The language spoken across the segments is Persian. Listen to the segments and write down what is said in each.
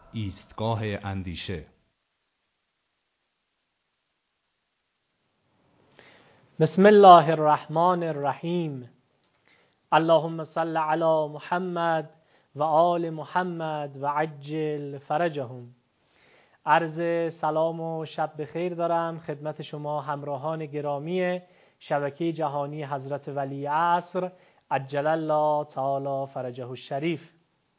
ایستگاه اندیشه. بسم الله الرحمن الرحیم. اللهم صل علی محمد و آل محمد و عجل فرجهم. عرض سلام و شب بخیر دارم خدمت شما همراهان گرامی شبکه جهانی حضرت ولی عصر عجل الله تعالی فرجه الشریف.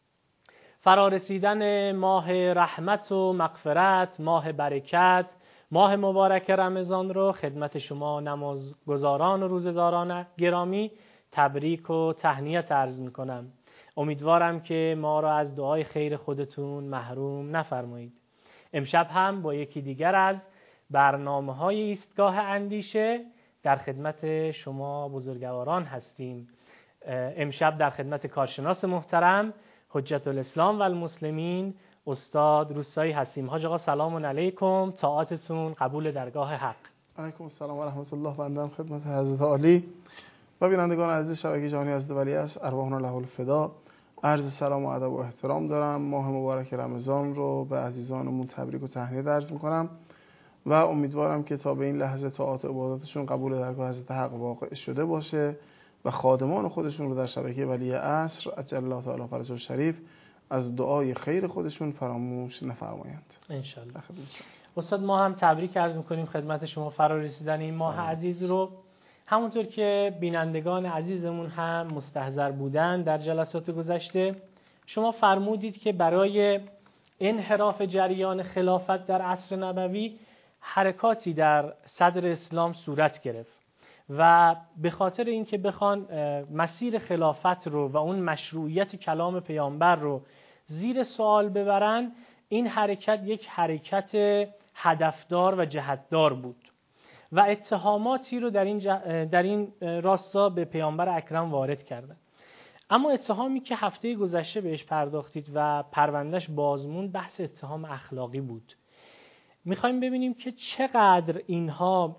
فرارسیدن ماه رحمت و مغفرت، ماه برکت، ماه مبارک رمضان رو خدمت شما نمازگزاران و روزداران گرامی تبریک و تهنیت عرض میکنم. امیدوارم که ما را از دعای خیر خودتون محروم نفرمایید. امشب هم با یکی دیگر از برنامه‌های ایستگاه اندیشه در خدمت شما بزرگواران هستیم. امشب در خدمت کارشناس محترم حجت الاسلام و المسلمین استاد روستایی هستیم. حاج آقا سلام علیکم، طاعتتون قبول درگاه حق. علیکم السلام و رحمت الله. بنده خدمت حضرت عالی و بینندگان عزیز شبکه جهانی حضرت ولی عصر ارواحنا له الفدا عرض سلام و ادب و احترام دارم. ماه مبارک رمضان رو به عزیزانمون تبریک و تهنیت عرض میکنم و امیدوارم که تا به این لحظه طاعات و عباداتشون قبول درگاه حضرت حق واقع شده باشه و خادمان خودشون رو در شبکه ولی عصر عجل الله تعالی فرجه الشریف از دعای خیر خودشون فراموش نفرمایند ان شاء الله. استاد ما هم تبریک عرض میکنیم خدمت شما فرارسیدن این ماه عزیز رو. همونطور که بینندگان عزیزمون هم مستحضر بودن در جلسات گذشته، شما فرمودید که برای انحراف جریان خلافت در عصر نبوی حرکاتی در صدر اسلام صورت گرفت و به خاطر اینکه بخوان مسیر خلافت رو و اون مشروعیت کلام پیامبر رو زیر سوال ببرن، این حرکت یک حرکت هدفدار و جهتدار بود و اتهاماتی رو در این راستا به پیامبر اکرم وارد کردن. اما اتهامی که هفته گذشته بهش پرداختید و پروندهش بازمون بحث اتهام اخلاقی بود. میخوایم ببینیم که چقدر اینها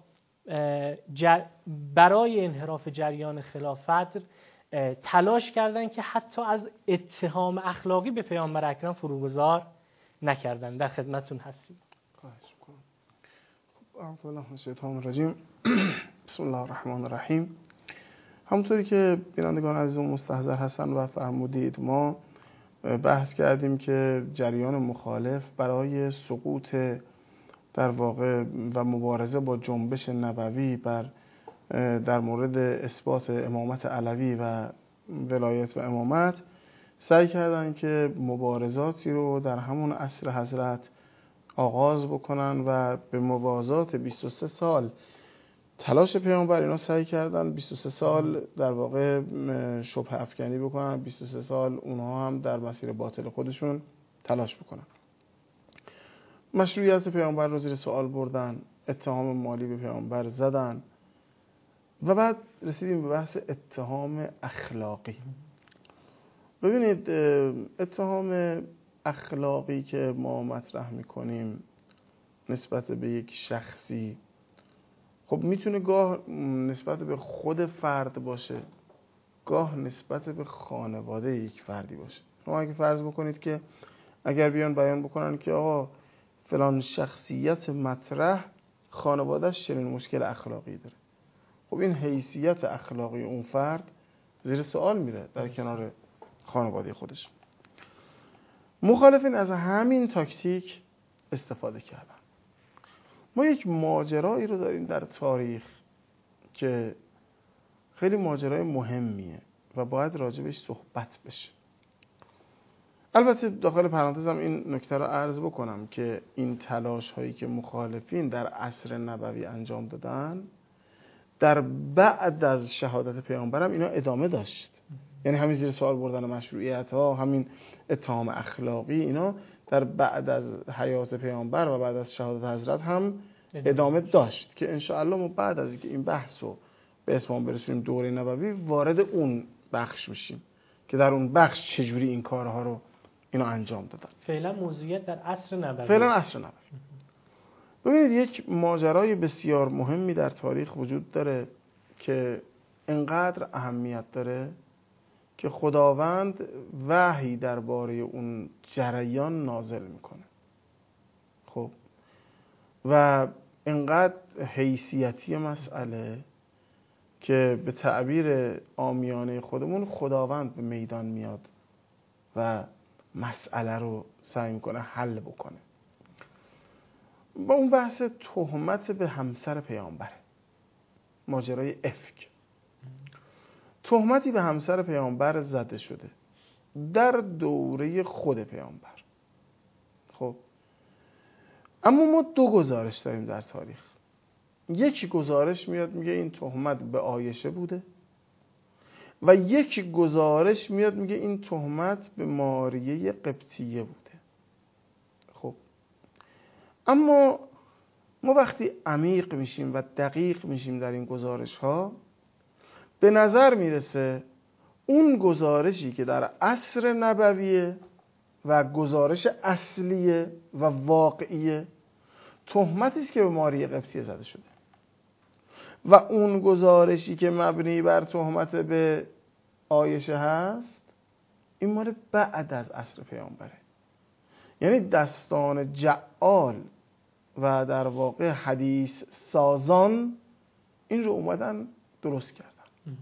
برای انحراف جریان خلافت تلاش کردن که حتی از اتهام اخلاقی به پیامبر اکرم فروگذار نکردن. در خدمتون هستیم. خواهش می‌کنم. اعوذ بالله من الشیطان الرجیم. بسم الله الرحمن الرحیم. همونطوری که بینندگان عزیز مستحضر هستن و فرمودید، ما بحث کردیم که جریان مخالف برای سقوط در واقع و مبارزه با جنبش نبوی در مورد اثبات امامت علوی و ولایت و امامت سعی کردن که مبارزاتی رو در همون عصر حضرت آغاز بکنن و به موازات 23 سال تلاش پیامبر اینا سعی کردن 23 سال در واقع شبهه افکنی بکنن، 23 سال اونها هم در مسیر باطل خودشون تلاش بکنن. مشروعیت پیامبر رو زیر سوال بردن، اتهام مالی به پیامبر زدن و بعد رسیدیم به بحث اتهام اخلاقی. ببینید، اتهام اخلاقی که ما مطرح میکنیم نسبت به یک شخصی، خب میتونه گاه نسبت به خود فرد باشه، گاه نسبت به خانواده یک فردی باشه. شما اگه فرض بکنید که اگر بیان بیان بکنن که آقا فلان شخصیت مطرح خانوادهش چنین مشکل اخلاقی داره، خب این حیثیت اخلاقی اون فرد زیر سوال میره در کنار خانواده خودش. مخالفین از همین تاکتیک استفاده کردن. ما یک ماجرایی رو داریم در تاریخ که خیلی ماجرای مهمیه و باید راجبش صحبت بشه. البته داخل پرانتزم این نکته رو عرض بکنم که این تلاش هایی که مخالفین در عصر نبوی انجام دادن در بعد از شهادت پیامبرم اینا ادامه داشت. یعنی همین زیر سوال بردن مشروعیت ها، همین اتهام اخلاقی، اینا در بعد از حیات پیامبر و بعد از شهادت حضرت هم ادامه داشت که انشاءالله ما بعد از اینکه این بحث رو به اتمام برسونیم دوره نبوی وارد اون بخش میشیم که در اون بخش چجوری این کارها رو اینا انجام دادن. فعلا موضوعیت در عصر نبوی. فعلا عصر نبوی. ببینید، یک ماجرای بسیار مهمی در تاریخ وجود داره که انقدر اهمیت داره که خداوند وحی درباره اون جریان نازل میکنه. خب و اینقدر حیثیتی مسئله که به تعبیر عامیانه خودمون خداوند به میدان میاد و مسئله رو سعی میکنه حل بکنه. با اون بحث تهمت به همسر پیامبره، ماجرای افک. تهمتی به همسر پیامبر زده شده در دوره خود پیامبر. خب اما ما دو گزارش داریم در تاریخ. یکی گزارش میاد میگه این تهمت به عایشه بوده و یک گزارش میاد میگه این تهمت به ماریه قبطیه بوده. خب اما ما وقتی عمیق میشیم و دقیق میشیم در این گزارش ها، به نظر میرسه اون گزارشی که در عصر نبویه و گزارش اصلیه و واقعیه، تهمتی است که به ماریه قبطیه زده شده و اون گزارشی که مبنی بر تهمت به عایشه هست، این مال بعد از عصر پیامبره. یعنی دستان جعال و در واقع حدیث سازان این رو اومدن درست کردن.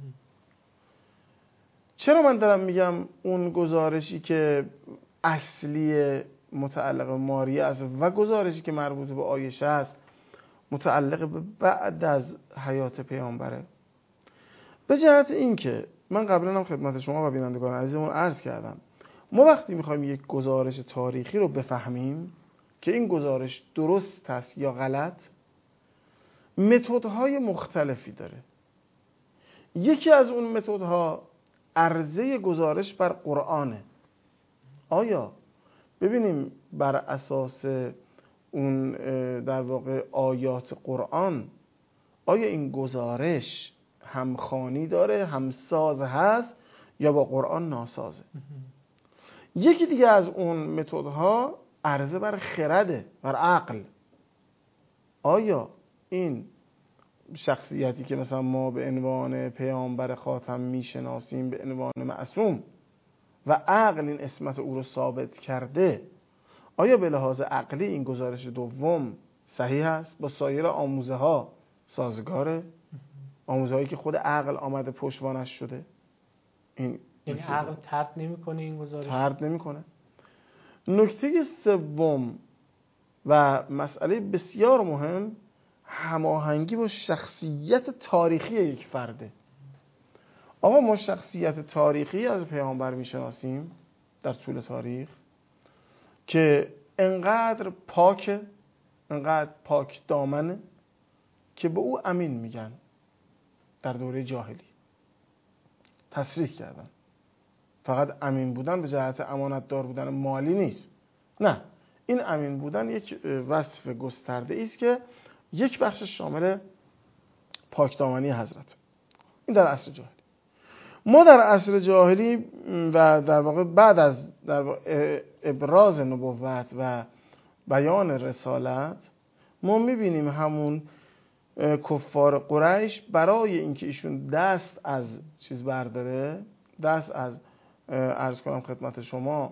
چرا من دارم میگم اون گزارشی که اصلی متعلق به ماریه است و گزارشی که مربوط به عایشه است متعلق به بعد از حیات پیامبره؟ به جهت این که من قبلا هم خدمت شما و بینندگان عزیزمون عرض کردم، ما وقتی میخوایم یک گزارش تاریخی رو بفهمیم که این گزارش درست است یا غلط، متدهای مختلفی داره. یکی از اون متدها عرضه گزارش بر قرآنه. آیا ببینیم بر اساس اون در واقع آیات قرآن آیا این گزارش همخوانی داره، همساز هست یا با قرآن ناسازه؟ یکی دیگه از اون متدها عرضه بر خرده، بر عقل. آیا این شخصیتی که مثلا ما به عنوان پیامبر خاتم میشناسیم به عنوان معصوم و عقل این اسمت او رو ثابت کرده، آیا به لحاظ عقلی این گزارش دوم صحیح است؟ با سایر آموزه ها سازگاره؟ آموزه هایی که خود عقل آمده پشتوانش شده؟ این یعنی عقل طرد نمی‌کنه این گزارش؟ طرد نمی‌کنه. نکته سوم و مسئله بسیار مهم، هماهنگی با شخصیت تاریخی یک فرده. آقا ما شخصیت تاریخی از پیامبر میشناسیم در طول تاریخ که انقدر پاکه، انقدر پاک دامنه که به او امین میگن. در دوره جاهلی تصریح کردن فقط امین بودن به جهت امانتدار بودن مالی نیست، نه، این امین بودن یک وصف گسترده است که یک بخش شامل پاکدامنی حضرت. این در عصر جاهلی. ما در عصر جاهلی و در واقع بعد از ابراز نبوت و بیان رسالت، ما میبینیم همون کفار قریش برای اینکه ایشون دست از چیز برداره، دست از عرض کنم خدمت شما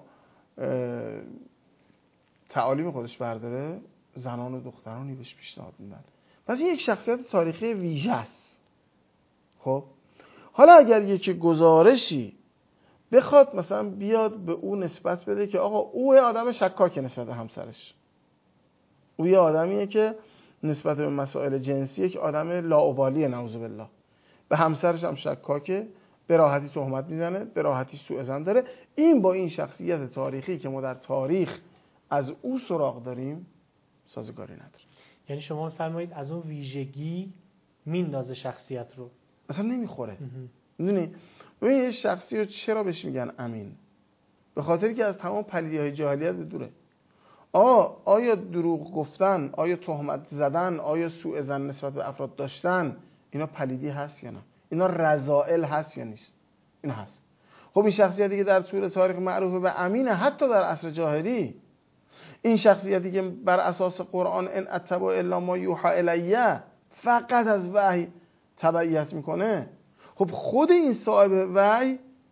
تعالیم خودش برداره، زنان و دخترانی بهش پیشنهاد میدن. پس این یک شخصیت تاریخی ویژه است. خب حالا اگر یک گزارشی بخواد مثلا بیاد به او نسبت بده که آقا او یه آدم شکاکه نسبت به همسرش، او یه آدمیه که نسبت به مسائل جنسی که آدم لاابالیه، نعوذ بالله، به همسرش هم شکاکه، به راحتی تهمت میزنه، به راحتی سوء ظن داره، این با این شخصیت تاریخی که ما در تاریخ از او سراغ داریم سازگاری نداره. یعنی شما می‌فرمایید از اون ویژگی میندازه شخصیت رو، اصلا نمیخوره. میدونی ببین یه شخصی رو چرا بهش میگن امین؟ به خاطری که از تمام پلیدی‌های جاهلیت به دوره. آیا دروغ گفتن، آیا تهمت زدن، آیا سوء ظن نسبت به افراد داشتن، اینا پلیدی هست یا نه؟ اینا رذائل هست یا نیست؟ این هست. خب این شخصیتی که در طول تاریخ معروف به امینه، حتی در عصر جاهلی، این شخصیتی که بر اساس قرآن ان اتبع الا ما یوحى الیه، فقط از وحی تبعیت میکنه، خب خود این صاحب وحی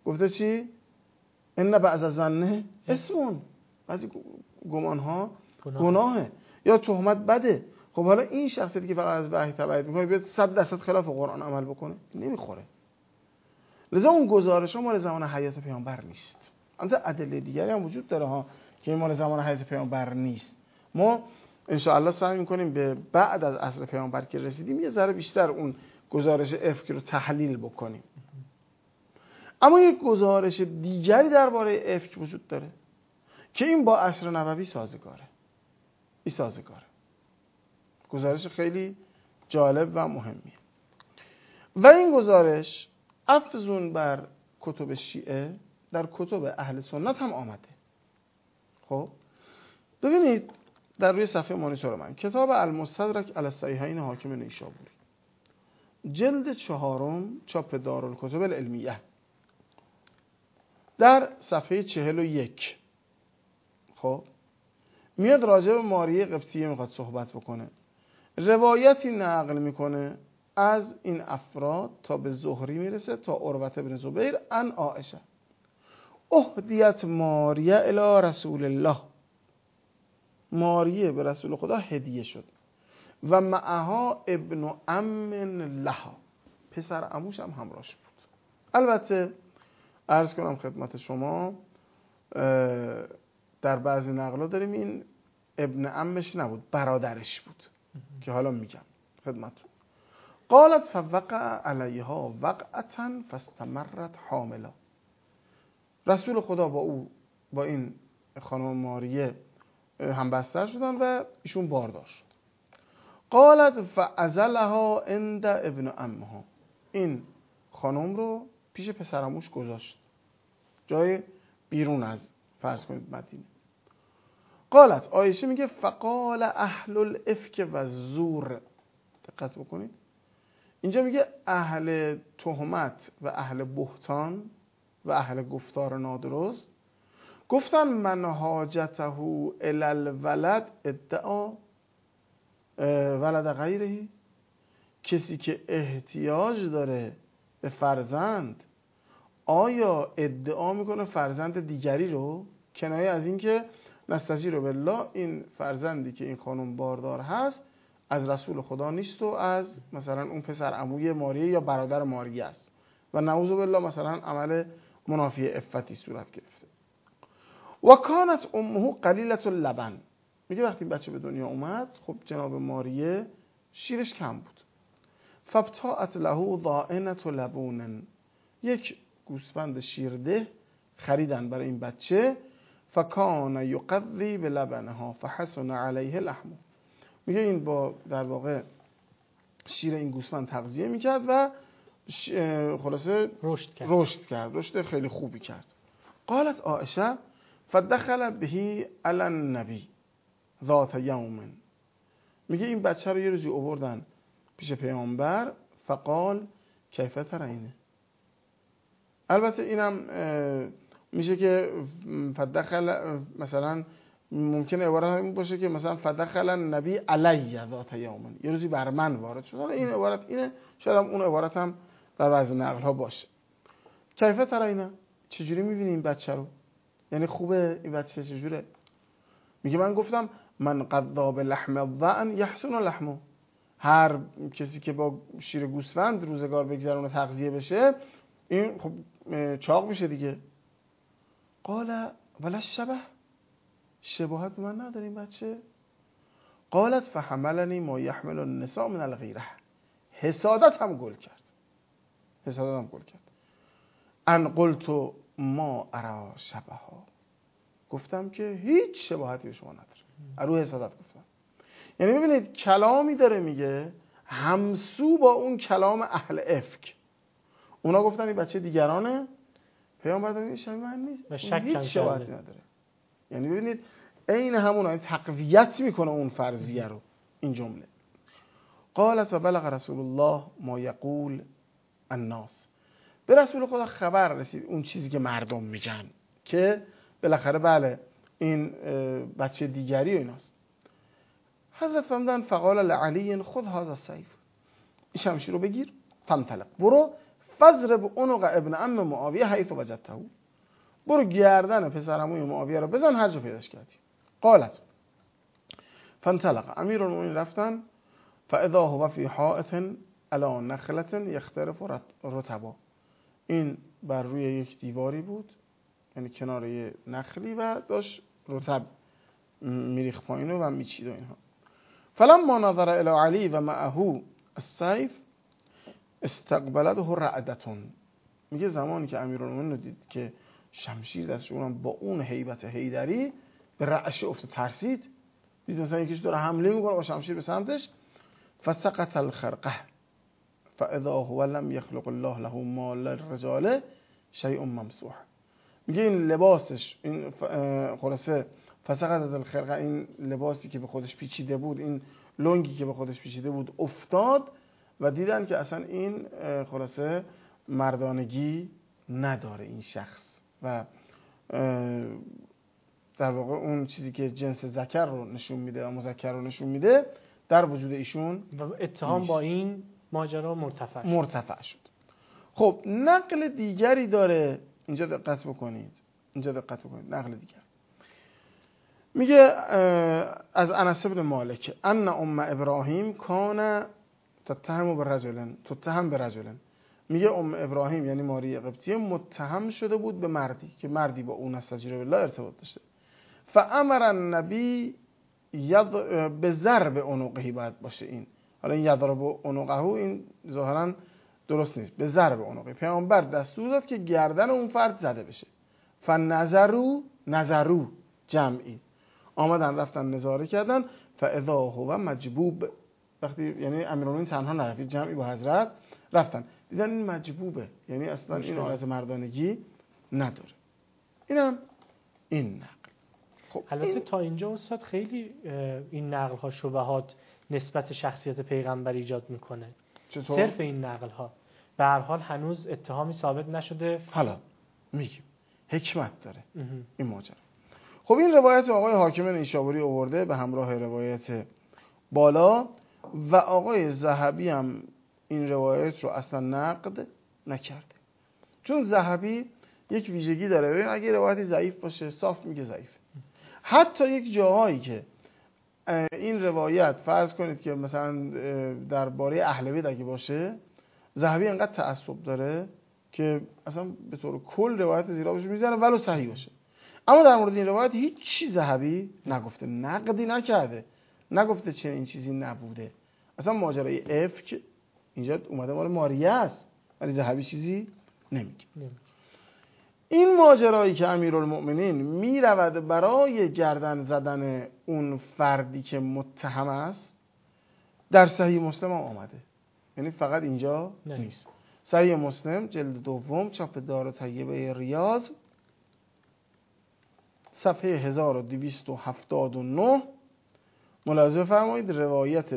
گفته چی؟ ان بعض الظن اسمون، بعضی گمان ها گناهه یا تهمت بده. خب حالا این شخصیتی که فقط از وحی تبعیت میکنه بیاد 100% خلاف قرآن عمل بکنه، نمیخوره. لذا اون گزارش ها مال زمان حیات پیامبر نیست. البته ادله دیگری هم وجود داره ها که این مال زمان حیات پیامبر نیست. ما ان شاء الله سعی میکنیم به بعد از عصر پیامبر که رسیدیم یه ذره بیشتر اون گزارش افک رو تحلیل بکنیم. اما یک گزارش دیگری درباره افک وجود داره که این با عصر نبوی سازگاره. این سازگاره. گزارش خیلی جالب و مهمیه. و این گزارش افزون بر کتب شیعه در کتب اهل سنت هم آمده. خب ببینید در روی صفحه مانیتور من کتاب المستدرک علی الصحیحین حاکم نیشابوری جلد 4 چاپ دارالکتب العلمیه در صفحه 41 خب میاد راجع به ماریه قبطیه میخواد صحبت بکنه. روایتی نقل میکنه از این افراد تا به زهری میرسه تا عروة بن زبیر عن عائشه اهدیت ماریه الی رسول الله، ماریه به رسول خدا هدیه شد و معها ابن عم لها، پسر عموش هم همراهش بود. البته عرض کنم خدمت شما در بعضی نقلا داریم این ابن عمش نبود، برادرش بود که حالا میگم خدمتتون. قالت فوقع علیها وقعتا فاستمرت حاملا، رسول خدا با این خانم ماریه هم بستر شدن و ایشون باردار شد. قالت فعزلها عند ابن عمها، این خانم رو پیش پسرعموش گذاشت، جای بیرون از فرض کنید مدینه. قالت عایشه میگه فقال اهل الافک و زور، دقت بکنید اینجا میگه اهل تهمت و اهل بهتان و اهل گفتار نادرست گفتن من حاجته الی الولد ادعا ولد غیره، کسی که احتیاج داره به فرزند آیا ادعا میکنه فرزند دیگری رو، کنایه از این که نستجیر بالله این فرزندی که این خانم باردار هست از رسول خدا نیست و از مثلا اون پسر عموی ماریه یا برادر ماریه است و نعوذ بالله مثلا عمل منافی عفتی صورت گرفته. و کانت امه قلیلة اللبن، میگه وقتی بچه به دنیا اومد خب جناب ماریه شیرش کم بود. فابتاعت له ضائنة لبون، یک گوسفند شیرده خریدن برای این بچه. فکان یقضی بلبنها فحسن علیه لحمه، میگه این با در واقع شیر این گوسفند تغذیه میکرد و خلاصه رشد خیلی خوبی کرد. قالت عائشه فدخل به علی النبی ذات یوم، میگه این بچه رو یه روزی آوردن پیش پیامبر. فقال کیف ترینه، البته اینم میشه که فدخل مثلا ممکنه عبارت این باشه که مثلا فدخل النبی علی ذات یوم، یه روزی بر من وارد شد. این عبارت اینه، شاید هم اون عبارت هم در بعضی نقل ها باشه. کیف ترینه، چجوری میبینی این بچه رو، یعنی خوبه این بچه چجوره؟ میگه من گفتم من قضا بلحم الضأن یحسن لحمه، هر کسی که با شیر گوسفند روزگار بگذرونه تغذیه بشه این خب چاق میشه دیگه. قال ولا شبه، شباهت به من نداره این بچه. قالت فحملنی ما یحمل النساء من الغیره، حسادت هم گل کرد. ان قلت ما ارا شبها، گفتم که هیچ شباهتی به شما نداره. رو حسادت گفتم. یعنی ببینید کلامی داره میگه همسو با اون کلام اهل افک. اونا گفتن این بچه دیگرانه، پیامبر داره شبیه من نیست، هیچ شباهتی نداره. یعنی ببینید عین همون، این تقویت میکنه اون فرضیه رو این جمله. قالت و بلغ رسول الله ما یقول الناس، به رسول خدا خبر رسید اون چیزی که مردم میگن که بالاخره بله این بچه دیگری و ایناست. حضرت فرمودن فقال لعلی خذ هذا السیف، این شمشیر رو بگیر، فانطلق، برو فضرب عنق ابن عم معاویه حیث وجدته، برو گردن پسرعموی معاویه رو بزن هر جا پیداش کردی. قالت فانطلق، امیرالمومنین رفتن، فاذا هو فی حائط علی نخلة یخترف رطبا، این بر روی یک دیواری بود، یعنی کنار یه نخلی و داشت رطب میریخ پایین و میچید و اینها. فلما نظر الی علی و معه السیف استقبلته رعدتون، میگه زمانی که امیرالمومنین رو دید که شمشیر دستش اونم با اون هیبت حیدری به رعشه افتاد، ترسید، دید مثلا یکیش داره حمله میکنه با شمشیر به سمتش. فسقط الخرقه فاذا هو لم يخلق الله له ما للرجال شیء ممسوح، میگه این لباسش، این خلاصه فسقط الخرقه، این لباسی که به خودش پیچیده بود، این لنگی که به خودش پیچیده بود افتاد و دیدن که اصلا این خلاصه مردانگی نداره این شخص و در واقع اون چیزی که جنس ذکر رو نشون میده و مذکر رو نشون میده در وجود ایشون و اتهام با این ماجرا مرتفع شد. خب نقل دیگری داره، اینجا دقت بکنید، نقل دیگر میگه از انس بن مالک ان ام ابراهیم کان تتهم برجل، میگه ام ابراهیم یعنی ماری قبطیه متهم شده بود به مردی که مردی با اون استجیره بالله ارتباط داشته. فامر النبی به ضرب عنقه باید باشه، این حالا این یضرب عنقه این ظاهرا درست نیست، به ضرب عنقه پیامبر دستور داد که گردن اون فرد زده بشه. فنظروا جمعی، آمدن رفتن نظاره کردن، فاذا هو مجبوب، وقتی یعنی امیرالمومنین تنها نرفت، جمعی با حضرت رفتن، دیدن این مجبوبه، یعنی اصلا این حالت مردانگی نداره. اینم این نقل. خب البته این تا اینجا استاد خیلی این نقل ها شبهات نسبت شخصیت پیغمبر ایجاد میکنه. چطور؟ صرف این نقل ها به هر حال هنوز اتهامی ثابت نشده. حالا میگیم حکمت داره این ماجرا. خب این روایت آقای حاکم نیشابوری آورده به همراه روایت بالا و آقای ذهبی هم این روایت رو اصلا نقد نکرده، چون ذهبی یک ویژگی داره، ببین اگه روایتی ضعیف باشه صاف میگه ضعیف. حتی یک جاهایی که این روایت فرض کنید که مثلا درباره اهل بیت اگه باشه، ذهبی انقدر تعصب داره که اصلا به طور کل روایت زیرا بشه میزنه ولو صحیح باشه. اما در مورد این روایت هیچ چیز ذهبی نگفته، نقدی نکرده، نگفته چه این چیزی نبوده. اصلا ماجرای افک اینجا اومده مال ماریه است ولی ذهبی چیزی نمیگه. این ماجرایی که امیرالمؤمنین میرود برای گردن زدن اون فردی که متهم است در صحیح مسلم هم آمده، یعنی فقط اینجا نیست. صحیح مسلم جلد دوم چاپ دار طیبه ریاض صفحه 1279 ملاحظه فرمایید، روایت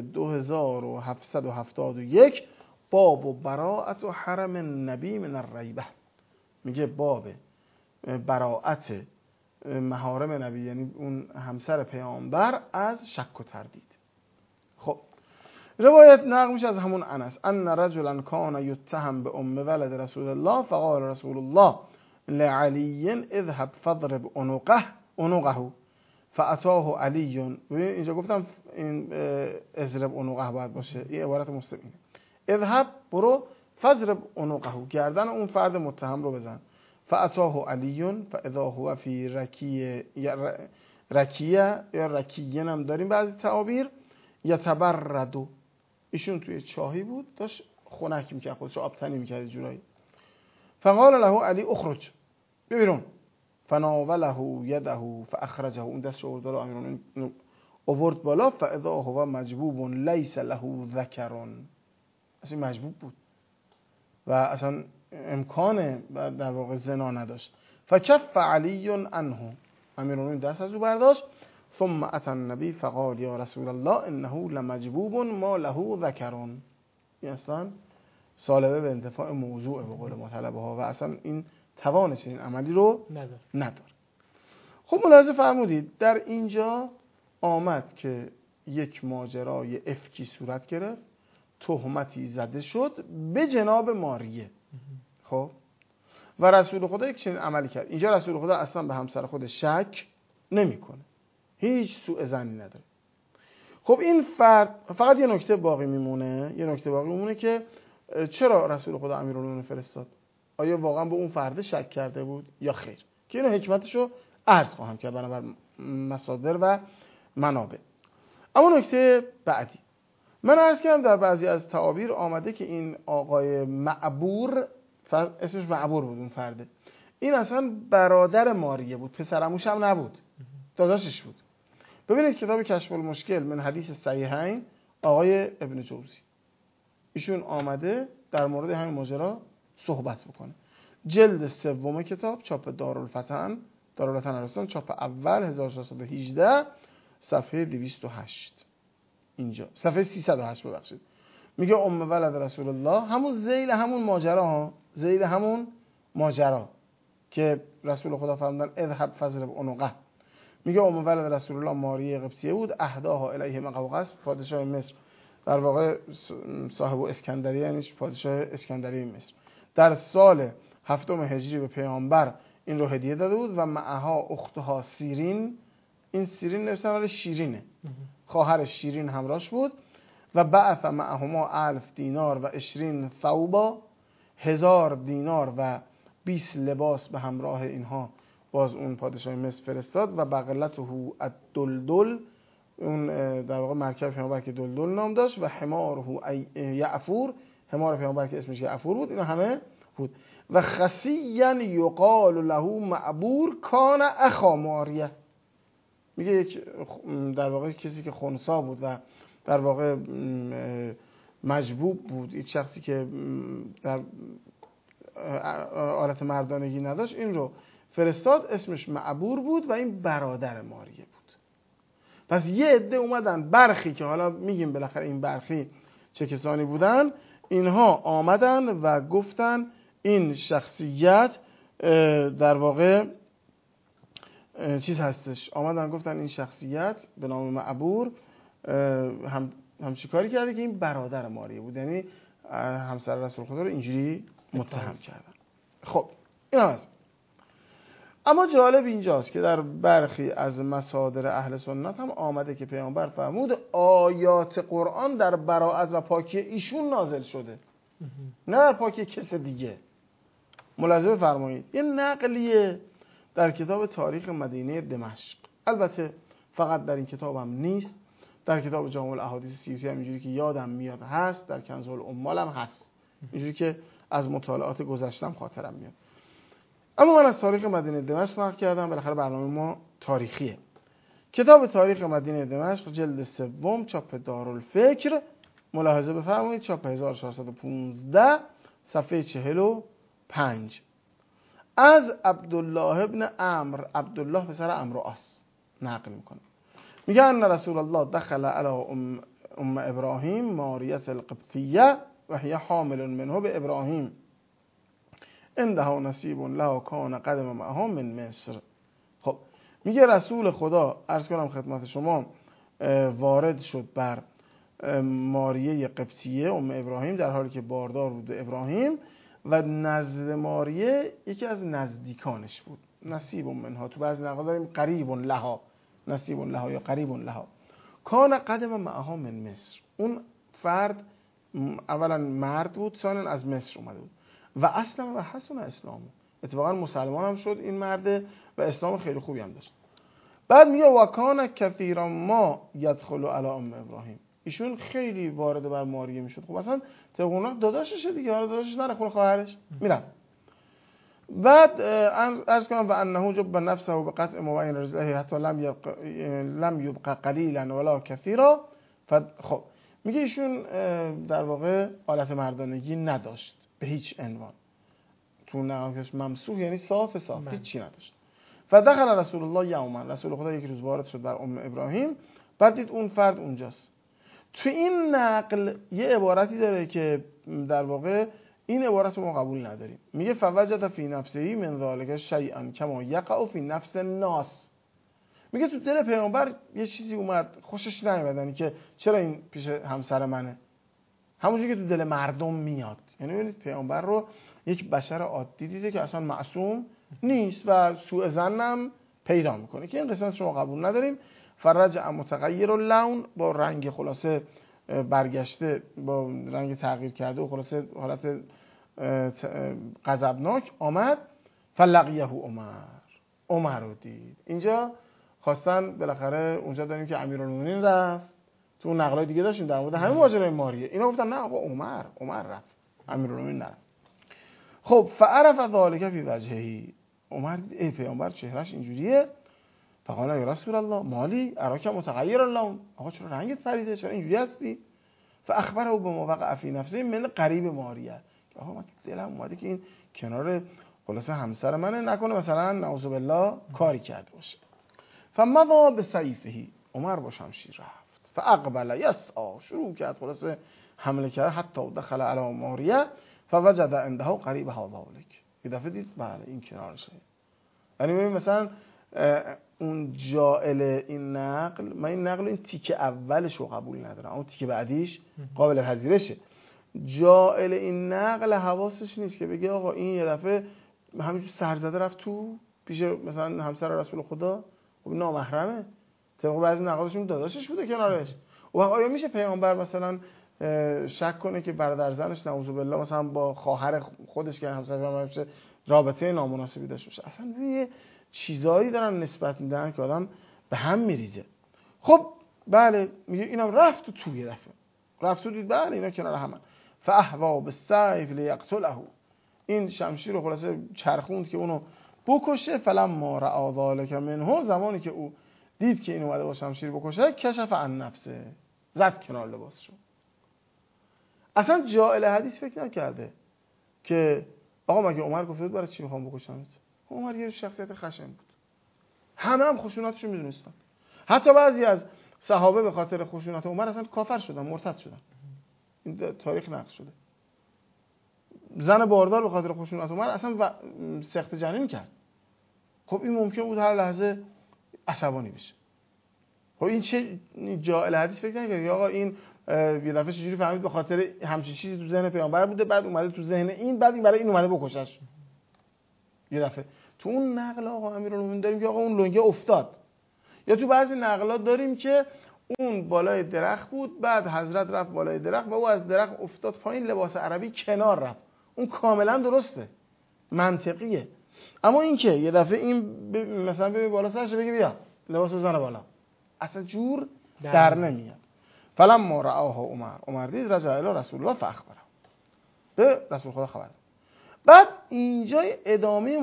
2771 باب و براءت و حرم النبی من الریبه، میگه باب براءت محارم نبی یعنی اون همسر پیامبر از شک و تردید. خب روایت نقل میشه از همون انس ان رجلا کان یتهم به ام ولد رسول الله فقال رسول الله لعلی اذهب فضرب عنقه فاتاه علی. اینجا گفتم این اضرب عنقه باید باشه، این عبارت مسلم اینه، اذهب برو فضرب عنقه گردن اون فرد متهم رو بزن. فاتاه علی فاذا هو فی رکیه یا رکیه هم داریم بعضی تعابیر، یتبرد، ایشون توی چاهی بود داشت خنک میکرد خودش، آبتنی میکرد جورایی. فقال له علی اخرج، بیرون. فناوله یده فاخرجه، اون دستش آورد بالا، امیرالمومنین آورد بالا. فاذا هو مجبوب لیس له ذکر، اصلا مجبوب بود و اصلا امکان در واقع زنا نداشت. فکف علی عنه، امیرالمومنین دست از او برداشت. ثم اتى النبی فقال یا رسول الله انه لمجبوب ما له ذکر، این اصلا سالبه به انتفاع موضوع به قول مطلبه ها و اصلا این توان چنین عملی رو نداره. خب ملاحظه فرمودید در اینجا آمد که یک ماجرای افکی صورت گرفت، تهمتی زده شد به جناب ماریه خب و رسول خدا یک چنین عملی کرد. اینجا رسول خدا اصلا به همسر خودش شک نمیکنه، هیچ سوء ظنی نداره. خب این فرد فقط یه نکته باقی میمونه که چرا رسول خدا امیرالمومنین فرستاد؟ آیا واقعا به اون فرد شک کرده بود یا خیر؟ که اینو حکمتشو عرض خواهم کرد بنابر مصادر و منابع. اما نکته بعدی، من عرض کردم در بعضی از تعابیر آمده که این آقای معبور، اسمش معبور بود اون فرده، این اصلا برادر ماریه بود، پسرعموش هم نبود، داداشش بود. ببینید کتاب کشف المشکل من حدیث صحیحین آقای ابن جوزی، ایشون آمده در مورد همین ماجرا صحبت بکنه. جلد سوم کتاب، چاپ دارالفتن عربستان، چاپ اول 1418 صفحه 208. اینجا صفحه 308 ببخشید. میگه ام ولد رسول الله، همون ذیل همون ماجرا که رسول خدا فرمودن اذهب فضرب عنقه. میگه ام ولد رسول الله ماریه قبطیه بود، اهداها الیه مقوقس، پادشاه مصر، در واقع صاحب اسکندریه، یعنی پادشاه اسکندریه مصر، در سال 7 هجری به پیامبر این رو هدیه داده بود و معها اختها سیرین، این سیرین نوشتن ولی شیرینه، خواهرش شیرین همراهش بود. و بعث معهما 1000 دینار و 20 ثوبا، 1000 دینار و 20 لباس به همراه اینها باز اون پادشاه مصر فرستاد. و بغلته الدلدل، اون در واقع مرکب پیامبر که دلدل نام داشت، و حماره یعفور، حمار پیامبر که اسمش یعفور بود. اینا همه بود. و خسیا یقال له معبور کان اخا ماریه، میگه یک در واقع کسی که خنثی بود و در واقع مجبوب بود، یک شخصی که در آلت مردانگی نداشت، این رو فرستاد، اسمش معبور بود و این برادر ماریه بود. پس یه عده اومدن، برخی که حالا میگیم بالاخره این برخی چه کسانی بودن، اینها آمدن و گفتن این شخصیت در واقع چیز هستش، آمدن گفتن این شخصیت به نام معبور هم چیکاری کرده که این برادر ماریه بود، یعنی همسر رسول خدا رو اینجوری متهم کردن. خب این هم هست. اما جالب اینجاست که در برخی از مصادر اهل سنت هم آمده که پیامبر فرمود آیات قرآن در براءت و پاکی ایشون نازل شده، نه در پاکی کس دیگه. ملاحظه بفرمایید یه نقلیه در کتاب تاریخ مدینه دمشق، البته فقط در این کتاب هم نیست، در کتاب جامع الاحادیث سیوطی هم اینجوری که یادم میاد هست، در کنز الاموال هم هست، اینجوری که از مطالعات گذشتم خاطرم میاد. اما من از تاریخ مدینه دمشق نقل کردم، بالاخره برنامه ما تاریخیه. کتاب تاریخ مدینه دمشق جلد سوم، چاپ دارالفکر، ملاحظه بفرمایید، چاپ 1415 صفحه 45، از عبدالله ابن عمرو، عبدالله پسر عمرو عاص نقل میکنه. میگه ان رسول الله دخل علی ام ابراهیم ماریه القبطیه و هی حامل منه به ابراهیم عندها نصیب له کان قدم معها من مصر. خب میگه رسول خدا، عرض کنم خدمت شما، وارد شد بر ماریه قبطیه ام ابراهیم در حالی که باردار بود ابراهیم و نزد ماریه یکی از نزدیکانش بود. نصیب منها تو بعضی نقل داریم قریب لها، نصیب لها یا قریب لها، کان قدم معها من مصر. اون فرد اولا مرد بود، ثانیا از مصر اومده بود و اصلا و حسن اسلامو، اتفاقا مسلمان هم شد این مرد و اسلام خیلی خوبی هم داشت. بعد میگه و کان کثیرا ما یدخل علی ام ابراهیم، ایشون خیلی وارد بر ماریه میشد. خب اصلا طبعا داداششه دیگه، حالا داداشش نره خونه خواهرش میرفت. بعد عرض کنم و انه جب نفسه به قطع مبین رزقه حتی لم یبقى قلیلا ولا کثیرا. خب میگه ایشون در واقع آلت مردانگی نداشت به هیچ عنوان، تو نقلش ممسوح یعنی صاف هیچی نداشت. و دخل رسول الله یوما، رسول خدا یک روز وارد شد بر ام ابراهیم، بعد دید اون فرد اونجاست. تو این نقل یه عبارتی داره که در واقع این عبارت رو ما قبول نداریم. میگه فوجد فی نفسه من ذلک شیئا کما یقع فی نفس الناس. میگه تو دل پیامبر یه چیزی اومد خوشش نیومد که چرا این پیش همسر منه. همونجوری که تو دل مردم میاد. یعنی ببینید پیامبر رو یک بشر عادی دیده که اصلا معصوم نیست و سوء ظنم پیدا میکنه که این قسمت شما قبول نداریم. فرجع متغیر اللون، با رنگ خلاصه برگشته، با رنگ تغییر کرده و خلاصه حالت غضبناک آمد. فلقیه عمر رو دید. اینجا خواستن بالاخره اونجا داریم که امیرالمومنین رفت، تو اون نقلای دیگه داشتیم در مورد همین ماجرای ماریه، اینا گفتن نه آقا عمر رفت، امیرالمومنین نرفت. خب فعرف ذلک فی وجهه، عمر دید ای پیامبر چهرهش اینجوریه. فقال یا رسول الله مالی اراک متغیر اللون، آقا چرا رنگت پریده، چرا اینجوری هستی؟ فاخبره بما وقع فی نفسه من قریب ماریه، که آقا من دلم اومده که این کنار خلاصه همسر منه، نکنه مثلا نعوذ بالله کاری کرده باشه. فمضى بسیفه، عمر با شمشیر رفت. فاقبل یسعی، شروع کرد خلاصه حمله کرد حتی دخل علی ماریه فوجد عنده قریب ذلک، یه دفعه دید بله این کنارشه. یعنی ببین مثلا اون جائل این نقل، من این نقل این تیکه اولش رو قبول ندارم، اون تیکه بعدیش قابل پذیرشه. جائل این نقل حواسش نیست که بگه آقا این یه دفعه همینجور سرزده رفت تو پیش مثلا همسر رسول خدا، خب نامحرمه، طبق بعضی نقلاشون داداشش بوده کنارش. و آیا میشه پیامبر مثلا شک کنه که برادر زنش نعوذ بالله مثلا با خواهر خودش که همسر پیامبر رابطه نامناسبی داشته باشه؟ اصلا یه چیزایی دارن نسبت میدن که آدم به هم میریزه. خب بله میگه اینم رفت تو یه دفعه رفت تو دید بله اینا کنار همن. فاحوا بالسیف لیقتله، این شمشیر رو خلاصه چرخوند که اونو بکشه. فلما رأى ذلک منه، زمانی که او دید که این اومده با شمشیر بکشه، کشف عن نفسه، زد کنار لباسشو. اصلا جائل حدیث فکر نکرده که آقا مگه عمر گفته بود برای چی میخوام بکشمت؟ عمر یه شخصیت خشن بود، همه هم خشونتشو میدونستن. حتی بعضی از صحابه به خاطر خشونت عمر اصلا کافر شدن، مرتد شدن. این تاریخ نقل شده. زن باردار به خاطر خشونت عمر اصلا سخت جنین کرد. خب این ممکن بود هر لحظه عصبانی بشه. خب این چه جائل حدیث فکر نکرد یا آقا این یه دفعه چجوری فهمید به خاطر همچین چیزی تو ذهن پیامبر بوده، بعد اومده تو ذهن این، بعد این برای این اومده بکشش. یه دفعه تو اون نقل آقا امیرالمومنین داریم که آقا اون لنگه افتاد، یا تو بعضی نقلات داریم که اون بالای درخت بود، بعد حضرت رفت بالای درخت و او از درخت افتاد پایین، لباس عربی کنار رفت. اون کاملا درسته، منطقیه. اما این که یه دفعه این مثلا ببین بالا سرش بگه بیا لباس بزنه بالا، اصلا جور در نمیاد. فلما رآه عمر دید رجع الی رسول الله فاخبره، به رسول خدا خبر. بعد اینجا ادامه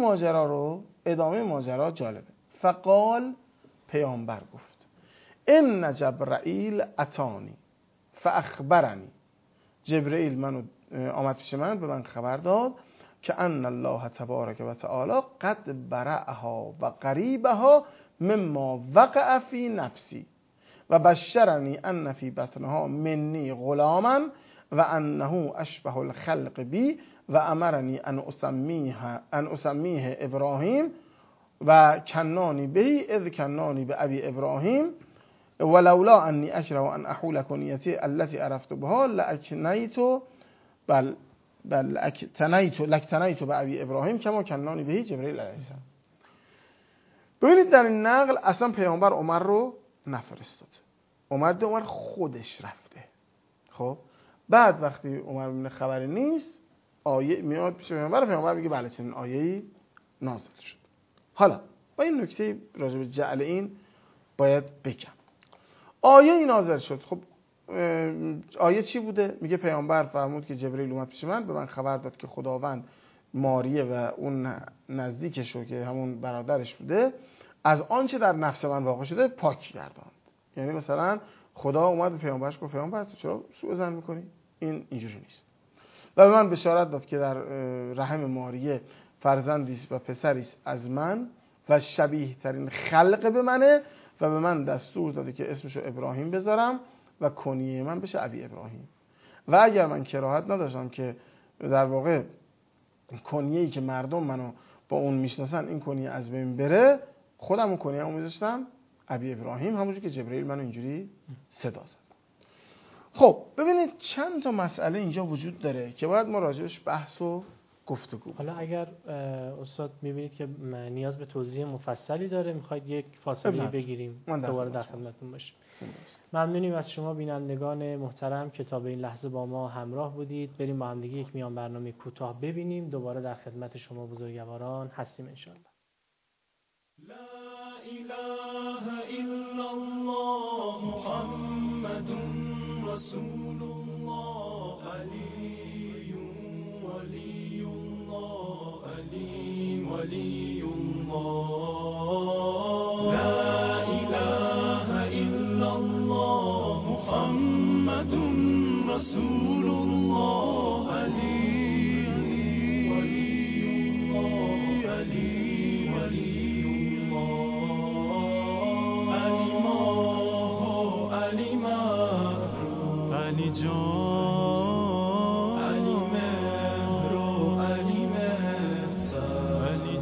ماجرا جالبه. فقال، پیامبر گفت ان جبرائیل اتانی فاخبرنی، جبرئیل منو آمد پیش من، به من خبر داد که ان الله تبارک و تعالی قد برأها و قریبها مما وقع فی نفسی و بشرنی ان فی بطنها منی غلاما و انه اشبه الخلق بی و امرنی ان اسمیه ابراهیم و کنانی به اذ کنانی به ابی ابراهیم ولولا انی اکره ان احول کنیتی التي عرفت بها لاکنیت لکتنیت به ابی ابراهیم کما کنانی به جبرئیل علیه السلام. ببینید در این نقل اصلا پیامبر عمر رو نفرستاد، عمر خودش رفته. خب بعد وقتی عمر میبینه خبری نیست، آیه میاد پیش پیامبر میگه بله چنین آیه‌ای نازل شد. حالا با این نکته راجع به جعل این باید بگم. آیه نازل شد. خب آیه چی بوده؟ میگه پیامبر فرمود که جبرئیل اومد پیش من، به من خبر داد که خداوند ماریه و اون نزدیکش رو که همون برادرش بوده از آنچه در نفس من واقع شده پاک گرداند. یعنی مثلا خدا اومد به پیامبرش گفت پیامبر تو چرا سوء ظن میکنی؟ این اینجوری نیست. و به من بشارت داد که در رحم ماریه فرزندی است و پسری است از من و شبیه ترین خلق به منه و به من دستور داده که اسمشو ابراهیم بذارم و کنیه من بشه ابی ابراهیم. و اگر من کراهت نداشتم که در واقع کنیه‌ای که مردم منو با اون میشناسن این کنیه از بین بره، خودم اون کنیه‌مو میذاشتم ابی ابراهیم، همونجوری که جبرئیل منو اینجوری صدا زد. خب ببینید چند تا مسئله اینجا وجود داره که باید ما راجعش بحث و گفتگو. حالا اگر استاد میبینید که نیاز به توضیح مفصلی داره، میخواید یک فاصله بگیریم دوباره در خدمتتون باشیم. ممنونیم از شما بینندگان محترم که تا به این لحظه با ما همراه بودید. بریم با هم دیگه یک میان برنامه کوتاه ببینیم، دوباره در خدمت شما بزرگواران هستیم انشاءالله. لا اله الا الله محمد رسول الله علی ولی الله علی ولی الله لا اله الا الله محمد رسول الله علی ولی الله علی ولی علی جان علی مهر و علی مهتر علی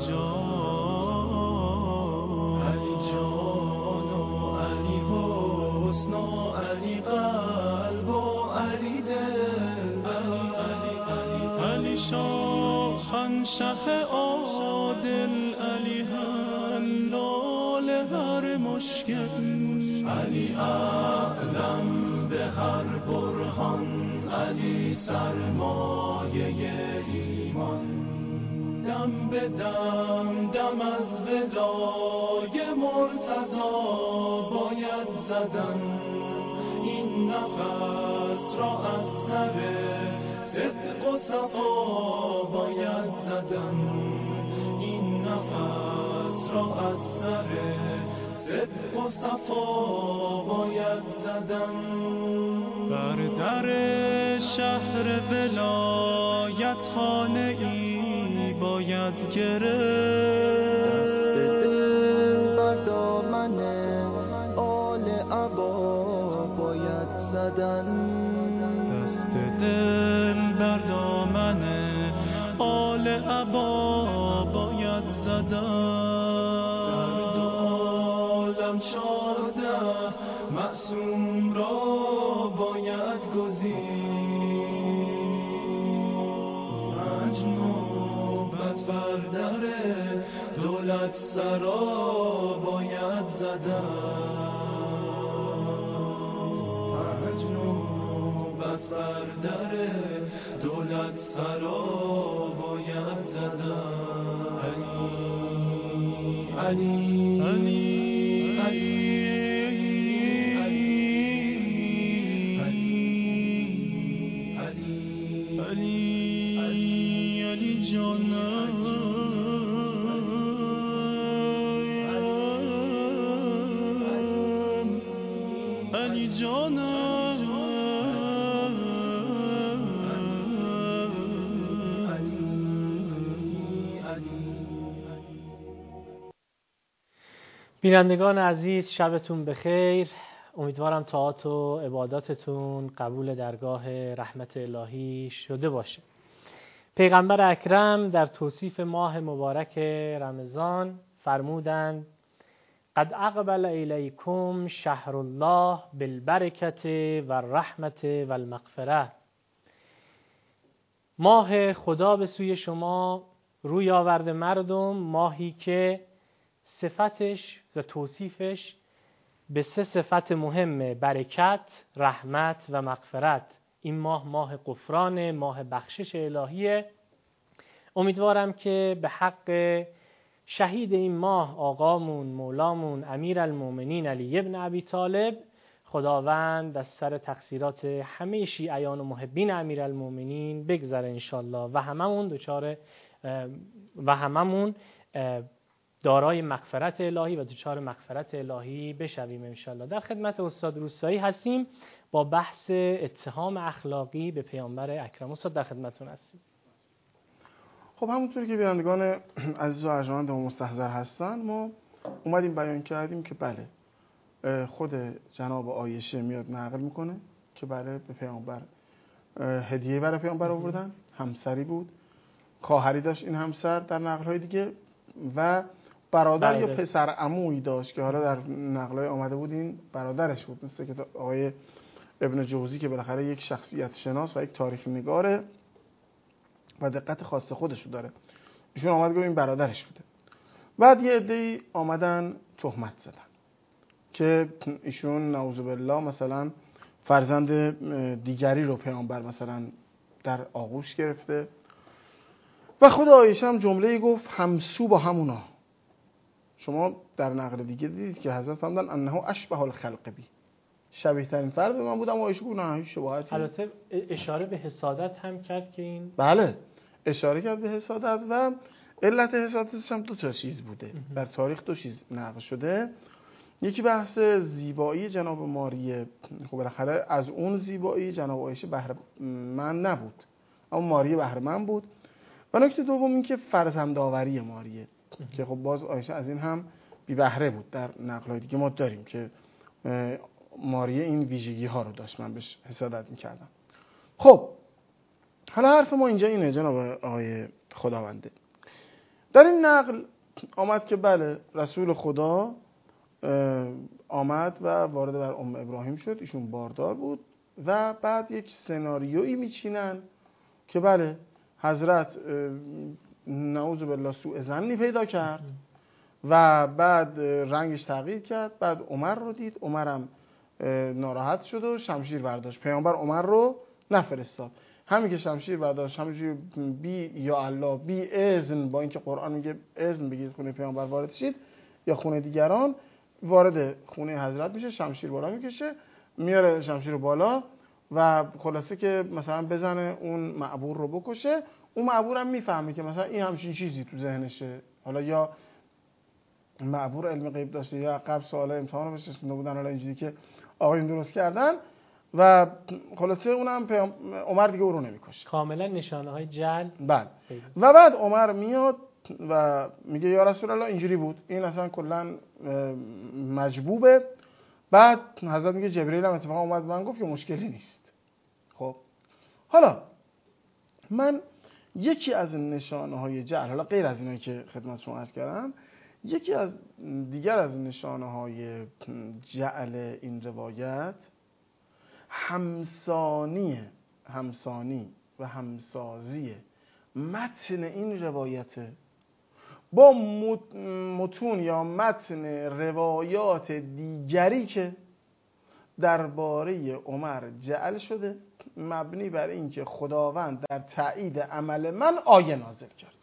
جان علی جان و علی حسن و علی قلب و علی دل علی شاخن شه عادل علی حلال هر مشکل علی اعلم به هر برهان علی سرمایه ایمان دم به دم دم از ولای مرتضی باید زدن این نفس را از سر صدق و صفا باید زدن این نفس را از سر صدق و صفا باید زدن بر در شهر ولایت خانه ای باید گرفت دست دل بر دامن آل عبا باید زدن دست دل بر دامن آل عبا باید زدن شاده معصوم را باید گزید پنج نوبت بر در دولت سرا باید زدن پنج نوبت بر در دولت سرا باید زدن علی علی بینندگان عزیز شبتون بخیر. امیدوارم طاعات و عباداتتون قبول درگاه رحمت الهی شده باشه. پیغمبر اکرم در توصیف ماه مبارک رمضان فرمودند قد اقبل الیکم شهر الله بالبرکت و الرحمت و المغفره. ماه خدا به سوی شما روی آورده مردم، ماهی که صفتش و توصیفش به سه صفت مهمه: برکت، رحمت و مغفرت. این ماه ماه غفران، ماه بخشش الهیه. امیدوارم که به حق شهید این ماه آقامون مولامون امیرالمومنین علی ابن ابی طالب خداوند از سر تقصیرات همه شیعیان و محبین امیرالمومنین بگذره انشالله و هممون دارای مغفرت الهی و دچار مغفرت الهی بشویم انشالله. در خدمت استاد روستایی هستیم با بحث اتهام اخلاقی به پیامبر اکرم. استاد در خدمتتون هستیم. خب همونطوری که بینندگان عزیز و ارجمند و مستحضر هستن، ما اومدیم بیان کردیم که بله خود جناب عایشه میاد نقل میکنه که بله به پیامبر هدیه برای پیامبر آوردن، همسری بود، خواهری داشت این همسر در نقل‌های دیگه و برادر یا پسر عمویی داشت که حالا در نقل‌های آمده بود این برادرش بود، مثل که آقای ابن جوزی که بالاخره یک شخصیت شناس و یک تاریخ نگاره و دقت خاص خودشو داره، ایشون آمد گفت این برادرش بوده. بعد یه عده‌ای آمدن تهمت زدن که ایشون نعوذ بالله مثلا فرزند دیگری رو پیامبر مثلا در آغوش گرفته و خود عایشه هم جمله‌ای گفت همسو با همونا. شما در نقل دیگه دیدید که حضرت فرمودن انه اشبه الخلق بی، شبیه ترین فرد من بودم. عایشه گفت نه هیچ شباهتی. البته اشاره به حسادت هم کرد که این بله اشاره کرد به حسادت و علت حسادتش هم دو تا چیز بوده. در تاریخ دو چیز نقل شده. یکی بحث زیبایی جناب ماریه، خب بالاخره از اون زیبایی جناب عایشه بهره مند نبود اما ماریه بهره مند بود. و نکته دوم این که فرزندآوری ماریه که خب باز عایشه از این هم بی بهره بود. در نقل‌های دیگه ما داریم که ماریه این ویژگی ها رو داشت، من بهش حسادت می‌کردم. خب حالا حرف ما اینجا اینه جناب آقای خداونده، در این نقل آمد که بله رسول خدا آمد و وارد بر ام ابراهیم شد، ایشون باردار بود و بعد یک سناریویی میچینن که بله حضرت نعوذ بالله سوء ظنی پیدا کرد و بعد رنگش تغییر کرد، بعد عمر رو دید، عمرم ناراحت شد و شمشیر برداشت، پیامبر عمر رو نفرستاد. همین که شمشیر برداشت همینجوری بی یا الله بی اذن، با اینکه قرآن میگه اذن بگید خونه پیامبر وارد شید یا خونه دیگران، وارد خونه حضرت میشه، شمشیر بالا میکشه، میاره شمشیر رو بالا و خلاصه که مثلا بزنه اون معبور رو بکشه. اون معبور هم میفهمه که مثلا این همچین چیزی تو ذهنشه، حالا یا معبور علم غیب داشته یا قبل سوالا امتحان رو بهش نبودن، حالا اینجوری که آقایون درست کردن و خلاصه اونم عمر دیگه او رو نمیکشه. کاملا نشانه های جهل. بله. و بعد عمر میاد و میگه یا رسول الله اینجوری بود، این اصلا کلا مجبوبه. بعد حضرت میگه جبرئیل هم اتفاقا اومد من گفت که مشکلی نیست. خب حالا من یکی از نشانه های جهل، حالا غیر از اینایی که خدمت شما عرض کردم، یکی از دیگر از نشانه های جعل این روایت همسانی و همسازی متن این روایت با متون یا متن روایات دیگری که درباره عمر جعل شده، مبنی بر اینکه خداوند در تایید عمل من آیه نازل کرد.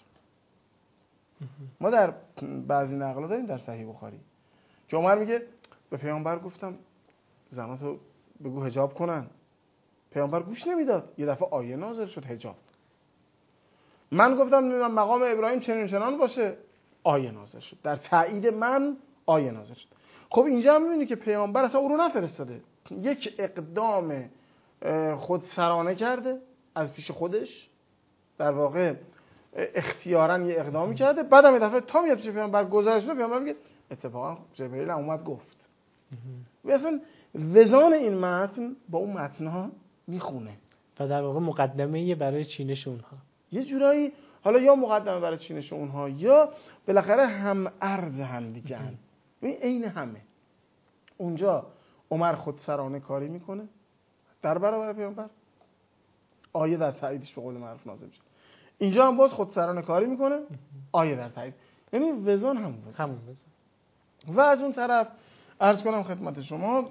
ما در بعضی نقلا داریم در صحیح بخاری که عمر میگه به پیامبر گفتم زناتو بگو حجاب کنن، پیامبر گوش نمیداد، یه دفعه آیه نازل شد حجاب. من گفتم مقام ابراهیم چنین چنان باشه، آیه نازل شد، در تایید من آیه نازل شد. خب اینجا هم میبینی که پیامبر اصلا او رو نفرستاده، یک اقدام خودسرانه کرده از پیش خودش، در واقع اختیاراً یه اقدامی کرده، بعدم یه دفعه تا میاد پیش پیامبر گزارش میده، پیامبر میگه اتفاقا جبرئیل اومد گفت. و اصلا وزان این متن با اون متن‌ها میخونه و در واقع مقدمه برای چینش اونها یه جورایی، حالا یا مقدمه برای چینش اونها یا بالاخره هم ارز هم دیگه هم. این عین همه. اونجا عمر خودسرانه کاری میکنه در برابر پیامبر، آیه در تاییدش به قول معروف نازل میشه. اینجا هم باز خودسرانه کاری میکنه، آیه در تایید. یعنی وزن همون وزن. و از اون طرف عرض کنم خدمت شما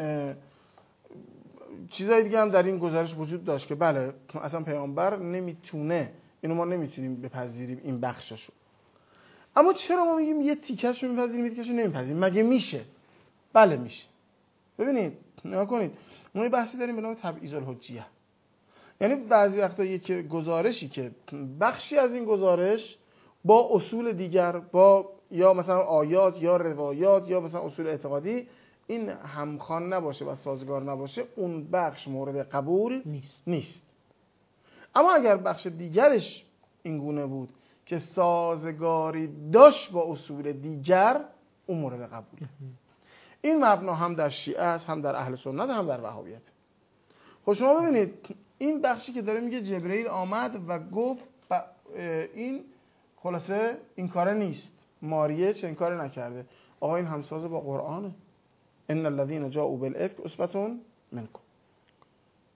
چیزای دیگه هم در این گزارش وجود داشت که بله اصلا پیامبر نمیتونه، اینو ما نمیتونیم بپذیریم این بخششو، اما چرا ما میگیم یه تیکه‌شو میپذیریم یه تیکه‌شو نمیپذیریم؟ مگه میشه؟ بله میشه. ببینید نگاه کنید، ما یه بحثی داریم به نام تبعیض الحجیه، یعنی بعضی وقتا یک گزارشی که بخشی از این گزارش با اصول دیگر، با یا مثلا آیات یا روایات یا مثلا اصول اعتقادی این همخوان نباشه و سازگار نباشه، اون بخش مورد قبول نیست. اما اگر بخش دیگرش این گونه بود که سازگاری داشت با اصول دیگر، اون مورد قبول. این مبنا هم در شیعه است، هم در اهل سنت، هم در وهابیت. خب شما ببینید این بخشی که داره میگه جبرئیل آمد و گفت این خلاصه این کاره نیست، ماریه چه این کاره نکرده. آقا این همساز با قرآنه. ان الذين جاءوا بالافك عصبه منكم.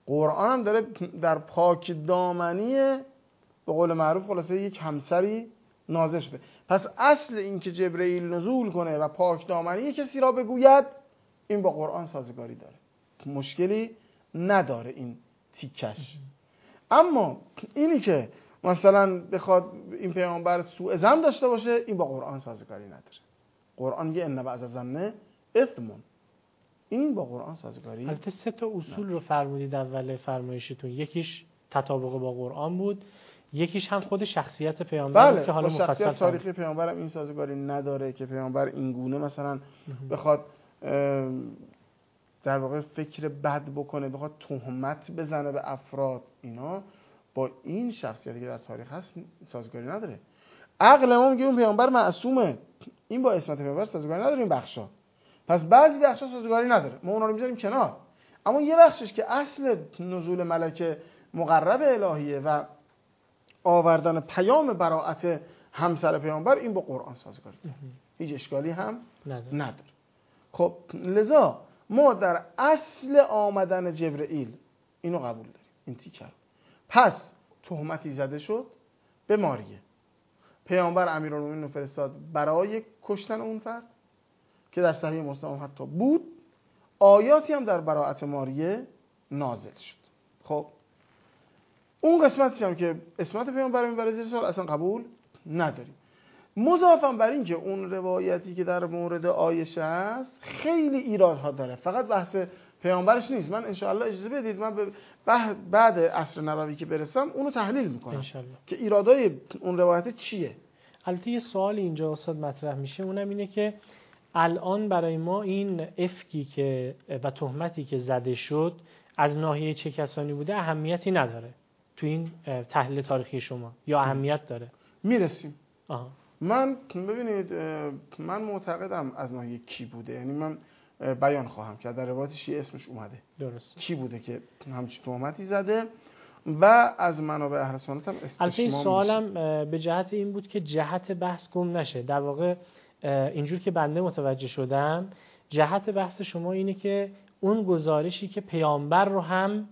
قرآن هم داره در پاک دامنی به قول معروف خلاصه یک همسری نازل شده. پس اصل این که جبرئیل نزول کنه و پاک دامنی کسی را بگوید این با قرآن سازگاری داره، مشکلی نداره این تیکش. اما اینی که مثلا بخواد این پیامبر سوء ظن داشته باشه این با قرآن سازگاری نداره. قرآن میگه ان بعض الظن اثم، این با قرآن سازگاری. البته 3 اصول رو فرمودید اول فرمایشتون، یکیش تطابق با قرآن بود، یکیش هم خود شخصیت پیامبر بود که حالا شخصیت مفصل تاریخی پیامبر هم این سازگاری نداره که پیامبر این گونه مثلا بخواد در واقع فکر بد بکنه، بخواد تهمت بزنه به افراد، اینا با این شخصیتی که در تاریخ هست سازگاری نداره. عقل ما میگه اون پیامبر معصومه، این با اسمت پیامبر سازگاری نداره این بخشا. پس بعضی بخشا سازگاری نداره، ما اونا رو میذاریم کنار. اما یه بخشش که اصل نزول ملک مقرب الهیه و آوردن پیام براءت همسر پیامبر، این با قرآن سازگاری داره، هیچ اشکالی هم نداره. خب لذا ما در اصل آمدن جبرئیل اینو قبول داریم، این تیکر. پس تهمتی زده شد به ماریه، پیامبر امیرالمومنین رو فرستاد برای کشتن اون فرد که در صحیح مسلم حتی بود، آیاتی هم در براءت ماریه نازل شد. خب اون قسمتش هم که اسمت پیامبر میبره زیر سوال اصلا قبول نداریم. مضافاً بر این که اون روایتی که در مورد عایشه هست خیلی ایرادها داره، فقط بحث پیامبرش نیست. من انشاءالله اجازه بدید من بعد عصر نبوی که برسم اونو تحلیل میکنم انشاءالله که ایرادای اون روایت چیه. البته یه سوال اینجا استاد مطرح میشه، اونم اینه که الان برای ما این افکی که و تهمتی که زده شد از ناحیه چه کسانی بوده اهمیتی نداره تو این تحلیل تاریخی شما یا اهمیت داره؟ میرسیم. من ببینید من معتقدم از ناحیه کی بوده، یعنی من بیان خواهم کرد در روایت شیعه اسمش اومده، درست کی بوده که همچین تهمتی زده و از منابع اهل سنت هم استشمام میشه. البته سوالم به جهت این بود که جهت بحث گم نشه. در واقع اینجور که بنده متوجه شدم جهت بحث شما اینه که اون گزارشی که پیامبر رو هم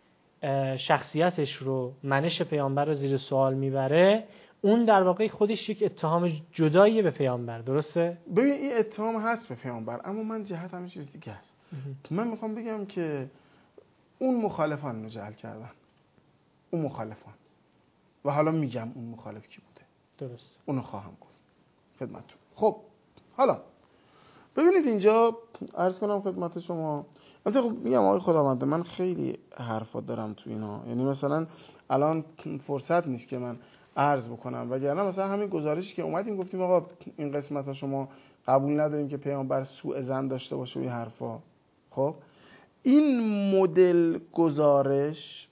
شخصیتش رو، منش پیامبر رو زیر سوال میبره، اون در واقع خودش یک اتهام جدایی به پیامبر، درسته؟ ببین این اتهام هست به پیامبر، اما من جهت همین چیز دیگه هست. من میخوام بگم که اون مخالفان رو جعل کردن، اون مخالفان، و حالا میگم اون مخالف کی بوده، درست، اونو خواهم گفت خدمتتون. خب حالا ببینید اینجا عرض کنم خدمت شما، البته خب میگم آقای خداوند من خیلی حرفا دارم تو اینا، یعنی مثلا الان فرصت نیست که من عرض بکنم، وگرنه مثلا همین گزارشی که اومدیم گفتیم آقا این قسمت ها شما قبول نداریم که پیامبر سوء ظن داشته باشه و این حرفا. خب این مدل گزارش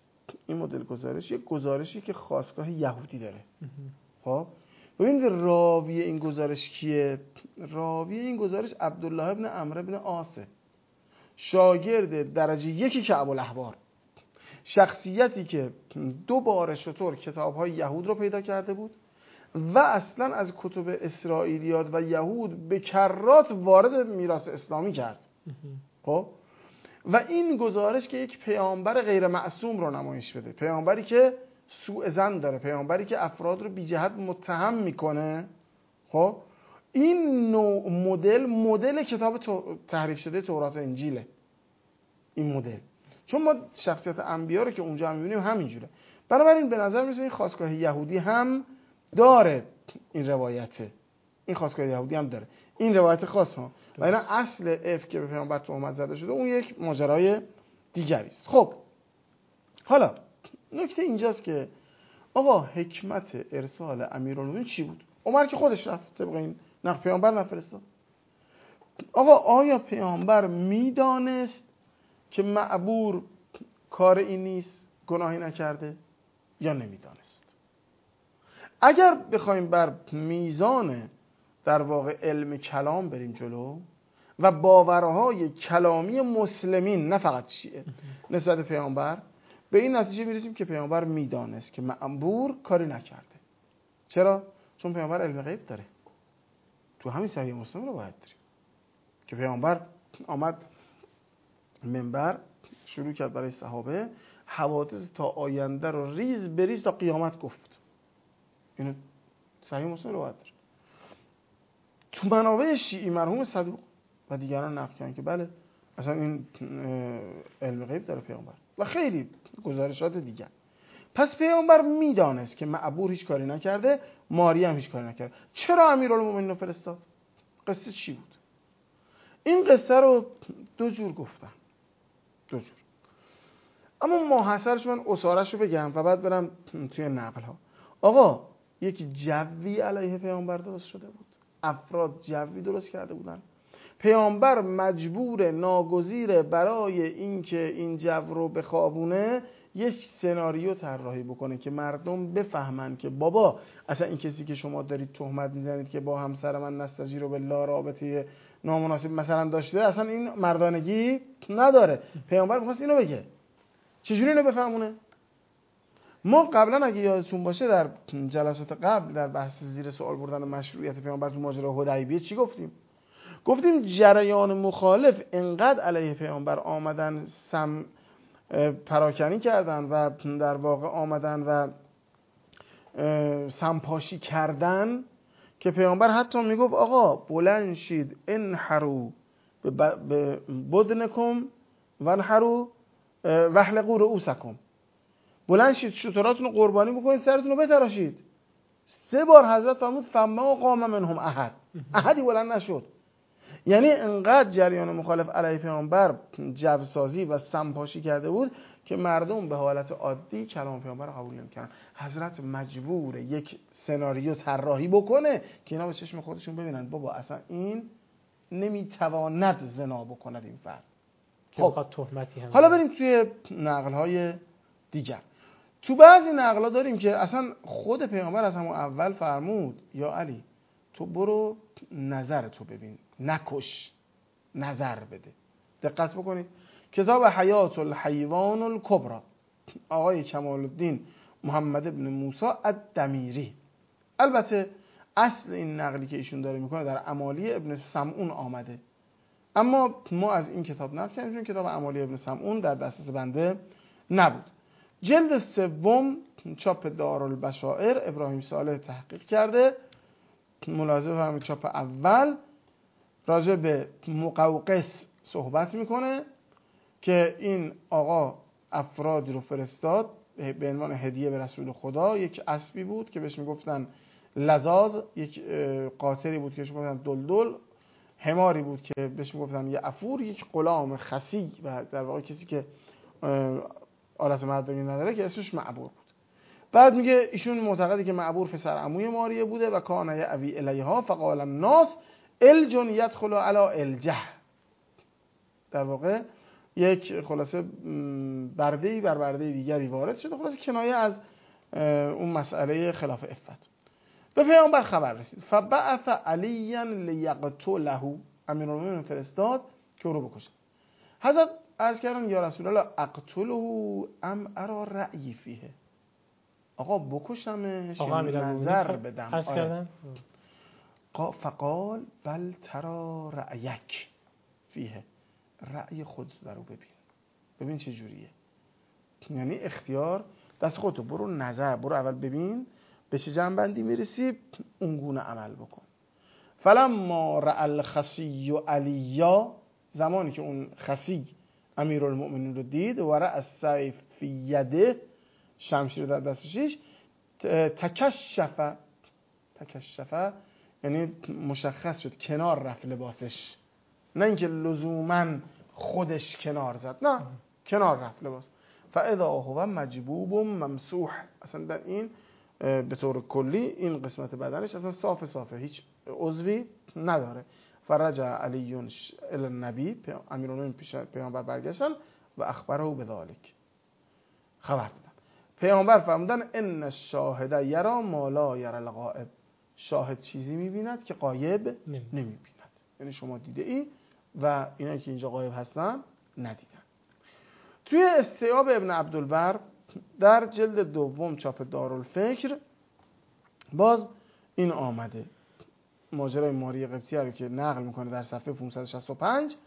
یک گزارشی که خاستگاه یهودی داره. خب ببینید راوی این گزارش کیه؟ راوی این گزارش عبدالله ابن عمرو ابن عاصه، شاگرد درجه 1 کعب الاحبار، شخصیتی که 2 بار شطور کتاب‌های یهود رو پیدا کرده بود و اصلا از کتب اسرائیلیات و یهود به کرات وارد میراث اسلامی کرد. خب و این گزارش که یک پیامبر غیر معصوم رو نمایش بده، پیامبری که سوء ظن داره، پیامبری که افراد رو بی جهت متهم میکنه. خب این نوع مدل کتاب تحریف شده تورات و انجیله. این مدل چون ما شخصیت انبیا رو که اونجا هم می‌بینیم همینجوره، بنابراین به نظر میاد این خاستگاه یهودی هم داره، این روایته، این خاستگاه یهودی هم داره این روایت خاص ها، و اینا اصل اف که به پیامبر تهمت زده شده اون یک ماجرای دیگری است. خب حالا نکته اینجاست که آقا حکمت ارسال امیرالمومنین چی بود؟ عمر که خودش رفت طبق این نقل پیامبر نفرستاد. آقا آیا پیامبر میدانست که معبور کار این نیست، گناهی نکرده، یا نمیدانست؟ اگر بخوایم بر میزان در واقع علم کلام بریم جلو و باورهای کلامی مسلمین نه فقط شیعه نسبت پیامبر، به این نتیجه میرسیم که پیامبر میدانست که معبور کاری نکرده. چرا؟ چون پیامبر علم غیب داره. تو همین صحیح مسلم رو باید داریم که پیامبر آمد منبر شروع کرد برای صحابه حوادث تا آینده رو ریز به ریز تا قیامت گفت. اینو صحیح مسلم روایت داره. تو منابع شیعی مرحوم صدوق و دیگران نقل کردن که بله اصلا این علم غیب داره پیامبر و خیلی گزارشات دیگر. پس پیامبر میدانست که معبور هیچ کاری نکرده، ماری هم هیچ کاری نکرده. چرا امیرالمومنین رو فرستاد؟ قصه چی بود؟ این قصه رو دو جور گفتن، دو جور. اما ماحصرش من اسارش رو بگم و بعد برم توی نقل ها. آقا یک جوی علیه پیامبر درست شده بود، افراد جوی درست کرده بودن. پیامبر مجبور ناگزیر برای اینکه این جو رو بخوابونه یک سناریو طراحی بکنه که مردم بفهمن که بابا اصلا این کسی که شما دارید تهمت میزنید که با همسر من نستجیر به لا رابطه نامناسب مثلا داشته، اصلا این مردانگی نداره. پیامبر می‌خواست اینو بگه. چجوری اینو بفهمونه؟ ما قبلا اگه یادتون باشه در جلسات قبل در بحث زیر سوال بردن مشروعیت پیامبر تو ماجرای حدیبیه چی گفتیم؟ گفتیم جریان مخالف انقدر علیه پیامبر آمدن پراکنی کردن و در واقع آمدن و سمپاشی کردن که پیامبر حتی میگفت آقا بلند شید انحرو به بدنکم وانحرو واحلقوا رؤوسکم، بلند شید شتراتون رو قربانی بکنید، سرتون رو بتراشید. 3 بار حضرت فرمود فما قام منهم احد، احدی بلند نشد. یعنی انقدر جریان مخالف علیه پیامبر جوسازی و سمپاشی کرده بود که مردم به حالت عادی کلام پیامبر رو قبول نمی‌کردن. حضرت مجبور یک سناریو طراحی بکنه که اینا به چشم خودشون ببینن بابا اصلا این نمیتواند زنا بکند این فرد. خب تهمتی هم حالا بریم توی نقل‌های دیگر. تو بعضی نقل‌ها داریم که اصلا خود پیامبر از همون اول فرمود یا علی تو برو نظر تو ببین، نکش، نظر بده. دقت بکنید کتاب حیات الحیوان الکبری آقای کمال الدین محمد ابن موسی الدمیری. البته اصل این نقلی که ایشون داره میکنه در امالی ابن سمعون آمده، اما ما از این کتاب نقل کردیم چون کتاب امالی ابن سمعون در دسترس بنده نبود. جلد 3 چاپ دارالبشائر ابراهیم صالح تحقیق کرده. ملاحظه فرمایید چاپ اول راجع به مقوقس صحبت میکنه که این آقا افرادی رو فرستاد به عنوان هدیه به رسول خدا. یک اسبی بود که بهش میگفتن لزاز، یک قاطری بود که بهش میگفتن دلدل، حماری بود که بهش میگفتن یه افور، یک غلام خسی و در واقع کسی که آلت مردمی نداره که اسمش معبور بود. بعد میگه ایشون معتقده که معبور پسر عموی ماریه بوده و کان یأوی الیها فقال الناس الجن یدخل علی الجه. در واقع یک خلاصه برده‌ای بر برده دیگری وارد شده، خلاصه کنایه از اون مسئله خلاف عفت. به پیامبر خبر رسید فبعث علیا لیقتله، امیرالمومنین فرستاد که او رو بکشه. حضرت عرض کردن یا رسول الله اقتله ام ارا رأی فیه، آقا بکشمش یا نظر بدم؟ فقال بل ترا رأیک فیه، رأی خود رو ببین چه جوریه. یعنی اختیار دست خودتو، برو نظر، برو اول ببین به چه جنبندی میرسی اون گونه عمل بکن. فلما رأى الخسی علیا، زمانی که اون خسی امیرالمؤمنین رو دید و رأى السیف فی یده، شمشیر در دستش، تکشف یعنی مشخص شد، کنار رفت لباسش، نه اینکه لزوما خودش کنار زد، نه کنار رفت لباس. فاذا هو مجبوب ممسوح، اصلا در این به طور کلی این قسمت بدنش اصلا صافه، هیچ عضوی نداره. فرجع علی الی النبی، امیرالمومنین پیش پیامبر برگشتن و اخبره بذلک، خبر دادن. پیامبر فرمودن ان الشاهد یرا ما لا یرا الغائب، شاهد چیزی میبیند که غایب نمیبیند. یعنی شما دیده ای و اینا که اینجا غایب هستن ندیدن. توی استیاب ابن عبدالبر در جلد 2 چاپ دارالفکر باز این آمده، ماجرای ماری قبطیه رو که نقل میکنه در صفحه 565.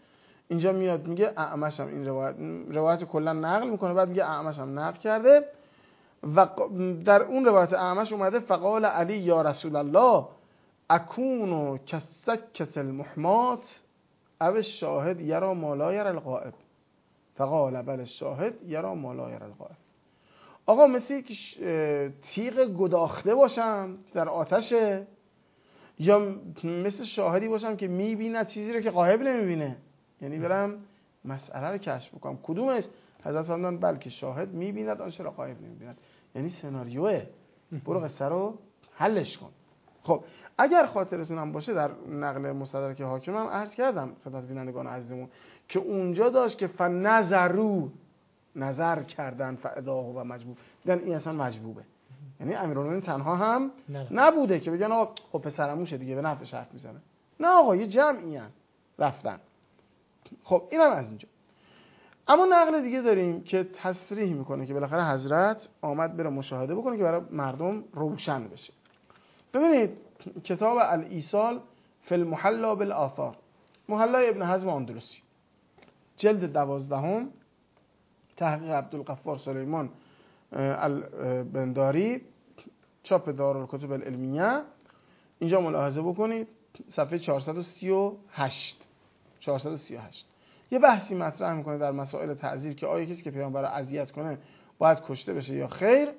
اینجا میاد میگه اعمش هم این روایت کلا نقل میکنه، بعد میگه اعمش هم نقل کرده و در اون روایت اعمش اومده فقال علی یا رسول الله اکونو کسکت المحمات او الشاهد یرا ما لا یرا الغائب فقال بل الشاهد یرا ما لا یرا الغائب. آقا مثل یک تیغ گداخته باشم در آتشه یا مثل شاهدی باشم که میبیند چیزی رو که غایب نمیبینه؟ یعنی برم مسئله رو کشف بکنم کدومش؟ حضرت فرمودن بلکه شاهد میبیند آنچه را غایب نمیبیند. یعنی سناریوه، برو قصه رو حلش کن. خب اگر خاطرتون هم باشه در نقل مستدرک حاکم هم عرض کردم خدمت بینندگان عزیزمون که اونجا داشت که فنظروا نظر کردن فاداه و مجبوب دیدن این اصلا مجبوبه، یعنی امیرالمومنین تنها هم نبوده که بگن آقا خب پسرموشه دیگه به نفعش حرف میزنه، نه آقا یه جمعی ان رفتن. خب اینم از اینجا. اما نقل دیگه داریم که تصریح میکنه که بالاخره حضرت آمد بره مشاهده بکنه که برای مردم روشن بشه. ببینید کتاب الایصال فی المحلا بالآثار، محلای ابن حزم اندلسی، جلد 12، تحقیق عبدالغفار سلیمان البنداری، چاپ دارالکتب العلمیه. اینجا ملاحظه بکنید صفحه 438 یه بحثی مطرح میکنه در مسائل تعزیر که آیا کسی که پیامبر رو اذیت کنه باید کشته بشه یا خیر.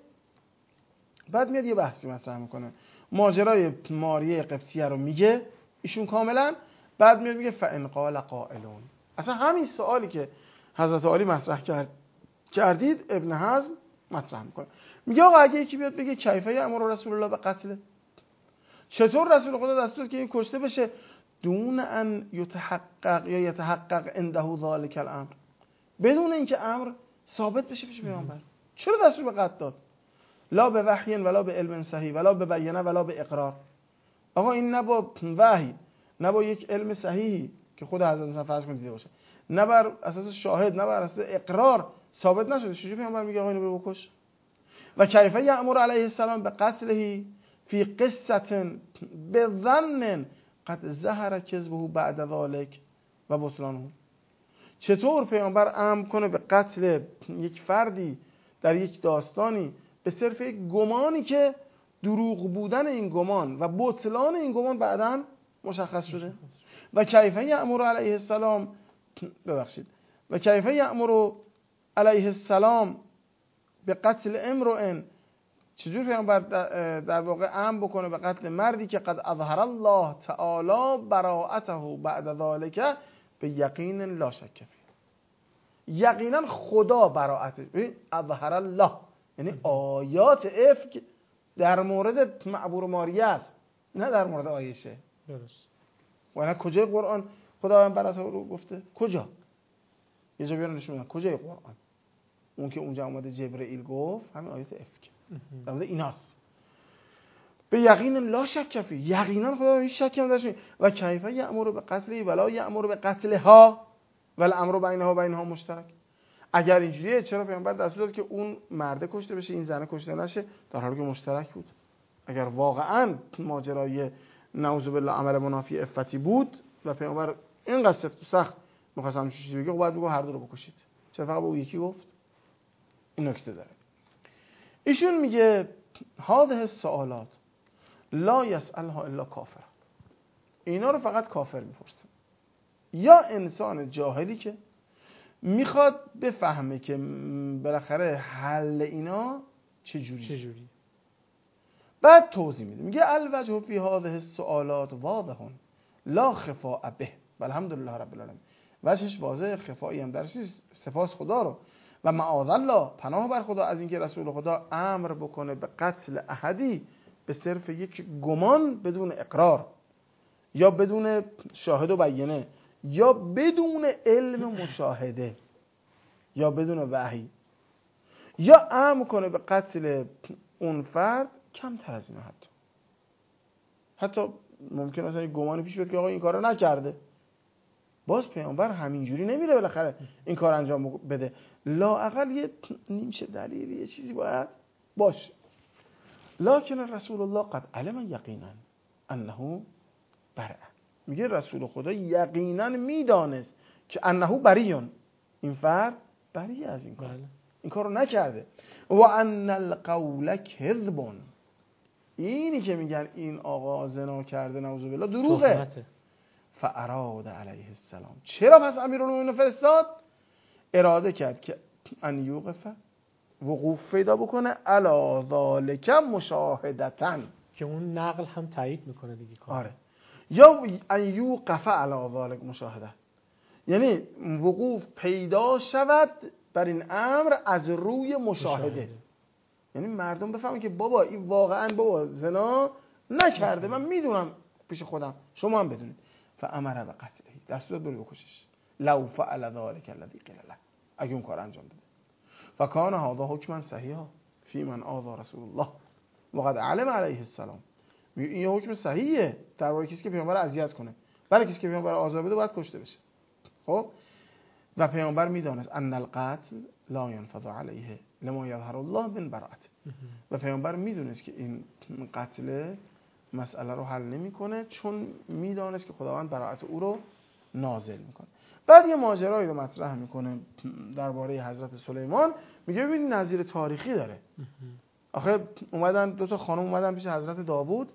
بعد میاد یه بحثی مطرح میکنه، ماجرای ماریه قبطیه رو میگه ایشون کاملا، بعد میاد میگه فان قال قائلون. اصلا همین سوالی که حضرت علی مطرح کردید ابن حزم مطرح میکنه، میگه آقا اگه یکی بیاد بگه کیفه امر رسول الله به قتله، چطور رسول خدا دستور که این کشته بشه دون ان یتحقق یا یتحقق عنده ذلک الامر، بدون اینکه امر ثابت بشه پیش پیامبر، چرا دستور به قتل داد؟ لا به وحی ولا به علم صحیح ولا به بیانه ولا به اقرار. آقا این نه با وحی، نه با یک علم صحیحی که خود حضرت مثلا فرض کنید دیده باشه، نه بر اساس شاهد، نه بر اساس اقرار ثابت نشده، چجوری پیامبر میگه آقا اینو بکش؟ و کیفه یأمر علیه السلام به قتله فی قصه بظن قد ظهر کذبه بعد ذلك و بطلانه. چطور پیامبر امر کنه به قتل یک فردی در یک داستانی به صرف یک گمانی که دروغ بودن این گمان و بطلان این گمان بعداً مشخص شده؟ و کیفه یأمر علیه السلام و کیفه یأمر علیه السلام به قتل امرئ، چجور پیامبر در واقع امر بکنه به قتل مردی که قد اظهر الله تعالی براءته بعد ذلك به یقین لا شک فیه، یقینا خدا براءت اظهر الله، یعنی آیات افک در مورد معبور ماریه است نه در مورد عایشه. درست. و نه کجای قرآن خداوند براءت رو گفته؟ کجا؟ یه جا بیارن نشون بدن کجای قرآن اون که اونجا اومده جبرئیل گفت همین آیات افک در مورد ایناست. به یقین لا شک فیه، یقینا خدا هیچ شکی هم درش. و کیفه یأمر به قتله ولا یأمر به قتلها والامر بینها و بینها مشترک. اگر اینجوریه چرا پیامبر دستور داد که اون مرده کشته بشه این زنه کشته نشه در حالی که مشترک بود؟ اگر واقعا ماجرای نعوذ بالله عمل منافی عفتی بود و پیامبر اینقدر سفت و سخت می‌خواستم چیزی بگه باید بگه هر دو رو بکشید، چرا فقط به اون یکی گفت؟ این نکته داره. ایشون میگه هذه السؤالات لا يسألها الا کافر، اینا رو فقط کافر میپرسه یا انسان جاهلی که میخواد بفهمه که بالاخره حل اینا چجوری. بعد توضیح میده، میگه الوجه فی هذه السؤالات واضح لا خفاء به والحمدلله رب العالمین، وجهش واضح، خفایی هم درش نیست، سپاس خدا رو و معاذ الله، پناه بر خدا از اینکه رسول خدا امر بکنه به قتل احدی به صرف یک گمان بدون اقرار یا بدون شاهد و بیانه یا بدون علم مشاهده یا بدون وحی، یا امر کنه به قتل اون فرد کمتر از اینا. حتی ممکن است گمانی پیش بیاد که آقا این کارو نکرده، باز پیامبر همینجوری نمیره بالاخره این کار انجام بده، لااقل یه نیمچه دلیلی یه چیزی باید باشه. لکن رسول الله قد علم یقینا انه برع، میگه رسول خدا یقینا میدانست که انه بریون، این فرد بری از این کار، بله. این کارو نکرده. و ان القول کذب، اینی که میگن این آقا زنا کرده نعوذ بالله دروغه. تهمته. فاراد علیه السلام، چرا پس امیرالمومنین فرستاد؟ اراده کرد که ان یوقف، وقوف پیدا بکنه، علی ذالک مشاهدتن، که اون نقل هم تایید میکنه دیگه کار. آره، یا ان یوقف علی ذالک مشاهده، یعنی وقوف پیدا شود بر این امر از روی مشاهده. یعنی مردم بفهمن که بابا این واقعا بابا زنا نکرده، من میدونم پیش خودم، شما هم بدونید. فامر بقتله، دستور داد بکشش. لو فعل ذلك الذي قيل له، اگه اون کار انجام داده. فکان هذا حکما صحیحا فی من آذى رسول الله وقد علم علیه السلام، این یه حکم صحیحه درباره کسی که پیامبر اذیت کنه. برای کسی که پیامبر آزار بده باید کشته بشه. خب و پیامبر میدانست ان القتل لا ينفذ علیه لما یظهر الله من براءت، و پیامبر میدونست که این قتل مسئله رو حل نمیکنه، چون میدانست که خداوند براءت او رو نازل میکنه. بعد یه ماجرایی رو مطرح میکنه درباره حضرت سلیمان، میگه ببینید نظیر تاریخی داره. آخه اومدن دو تا خانم اومدن پیش حضرت داوود،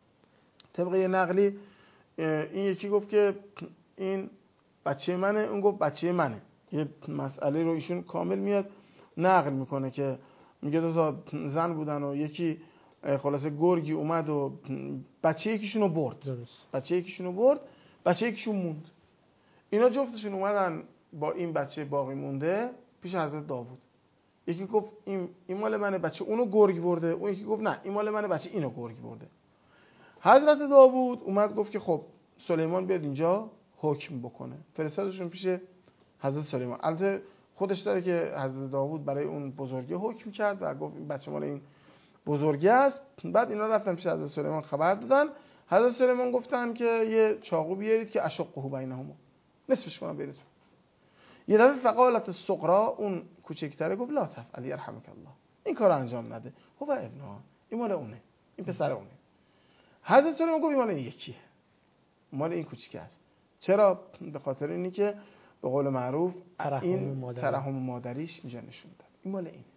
طبق یه نقلی این یکی گفت که این بچه منه، اون گفت بچه منه. یه مسئله رو ایشون کامل میاد نقل میکنه که میگه دو تا زن بودن و یکی خلاصه گرگی اومد و بچه یکیشون رو برد. درست. بچه یکیشون رو برد، بچه یکیشون موند. اینا جفتشون اومدن با این بچه باقی مونده پیش حضرت داوود. یکی گفت این مال منه، بچه اونو گرگ برده. اون یکی گفت نه این مال منه، بچه اینو گرگ برده. حضرت داوود اومد گفت که خب سلیمان بیاد اینجا حکم بکنه. فرستادشون پیش حضرت سلیمان. البته خودش داره که حضرت داوود برای اون بزرگه حکم کرد و گفت این بچه مال این بزرگه است. بعد اینا رفتن پیش حضرت سلیمان خبر دادن. حضرت سلیمان گفتن که یه چاقو بیارید که اشقه بینهما، نصفش کنم بریدتون. یه دفعه فقالت الصغرا، اون کوچکتره گفت لا تفعل یرحمک الله، این کارو انجام نده، هو ابنها، این مال اونه، این پسر اونه. حضرت سلیمان گفت این مال این یکیه، مال این کوچیکه است. چرا؟ به خاطر اینی که به قول معروف این ترحم مادریش اینجا نشون داد، این مال این.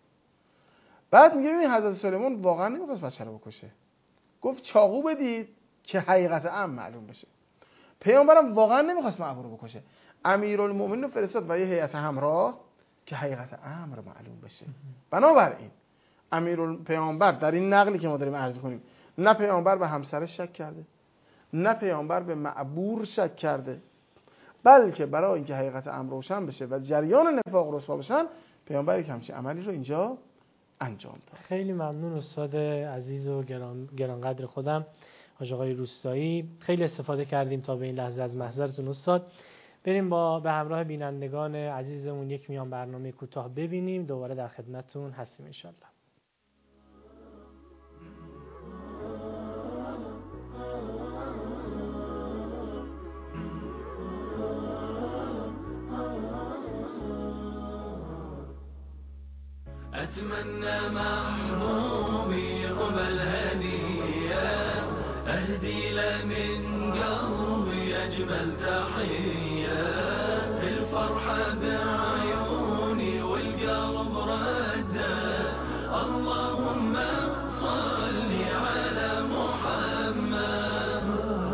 بعد میگه ببین حضرت سلیمان واقعا نمیخواست بچه رو بکشه، گفت چاقو بدید که حقیقت امر معلوم بشه. پیامبرم واقعا نمیخواست معبور رو بکشه، امیرالمومنین رو فرستاد و یه هیئت همراه که حقیقت امر معلوم بشه. بنابراین پیامبر در این نقلی که ما داریم عرض کنیم، نه پیامبر به همسرش شک کرده، نه پیامبر به معبور شک کرده، بلکه برای اینکه حقیقت امر روشن بشه و جریان نفاق رسوا بشن، پیامبر یک همچین عملی رو اینجا انجام داد. خیلی ممنون استاد عزیز و گرانقدر خودم حاج آقای روستایی، خیلی استفاده کردیم تا به این لحظه از محضرتون استاد. بریم به همراه بینندگان عزیزمون یک میان برنامه کوتاه ببینیم، دوباره در خدمتتون هستیم انشالله. أتمنى محبوبي قبل هدية أهدي له من قلبي أجمل تحية، الفرحة بعيوني والقلب ردة، اللهم صل على محمد.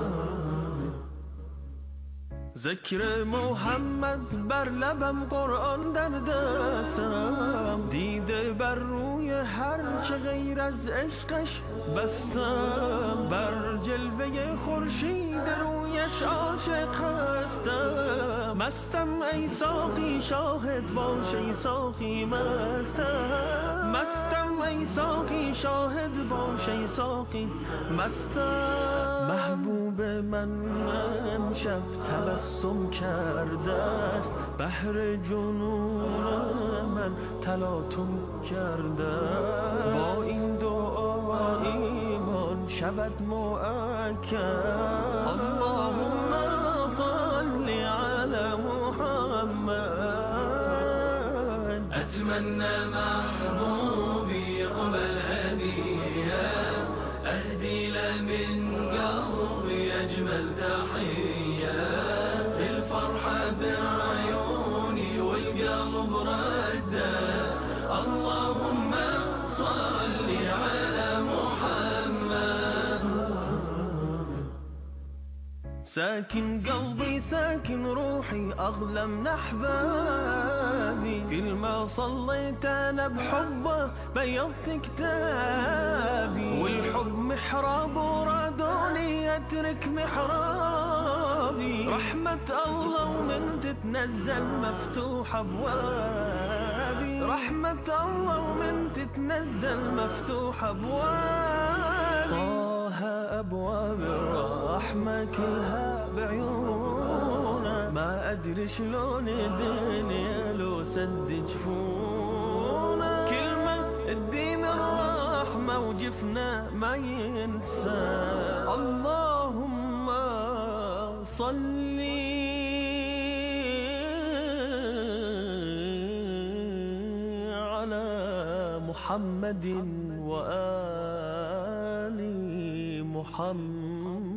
ذکر محمد بر لبم، قرآن در دستم، دیده بر روی هر چه غیر از عشقش بستم، بر جلوه خورشید رویش عاشق هستم، مستم ای ساقی شاهد باش ای ساقی مستم، مستم ای ساقی شاهد باش ای ساقی مستم. محبوب من امشب تبسم کرده است، بحر جنون من تلاطم کرده، با این دعا ایمان شود مؤکد، اللهم صل علی محمد. اتمنى محبوبي قبل هدية اهدي له من قلبي اجمل تحية، الفرحة بعيوني مجدا اللهم صل على محمد ساكن قلبي ساكن روحي أغلى من أحبابي كل ما صليت أنا بحبه بيضت كتابي والحب محراب ورادوني أترك محرابي رحمة الله ومن تتنزل مفتوح أبوابي رحمة الله ومن تتنزل مفتوح أبوابي طه أبواب الرحمة كلها بعيونه ما أدري شلون الدنيا لو سد جفونه كلمة الدين الرحمة وجفنا ما ينسى اللهم صلي على محمد وآل محمد.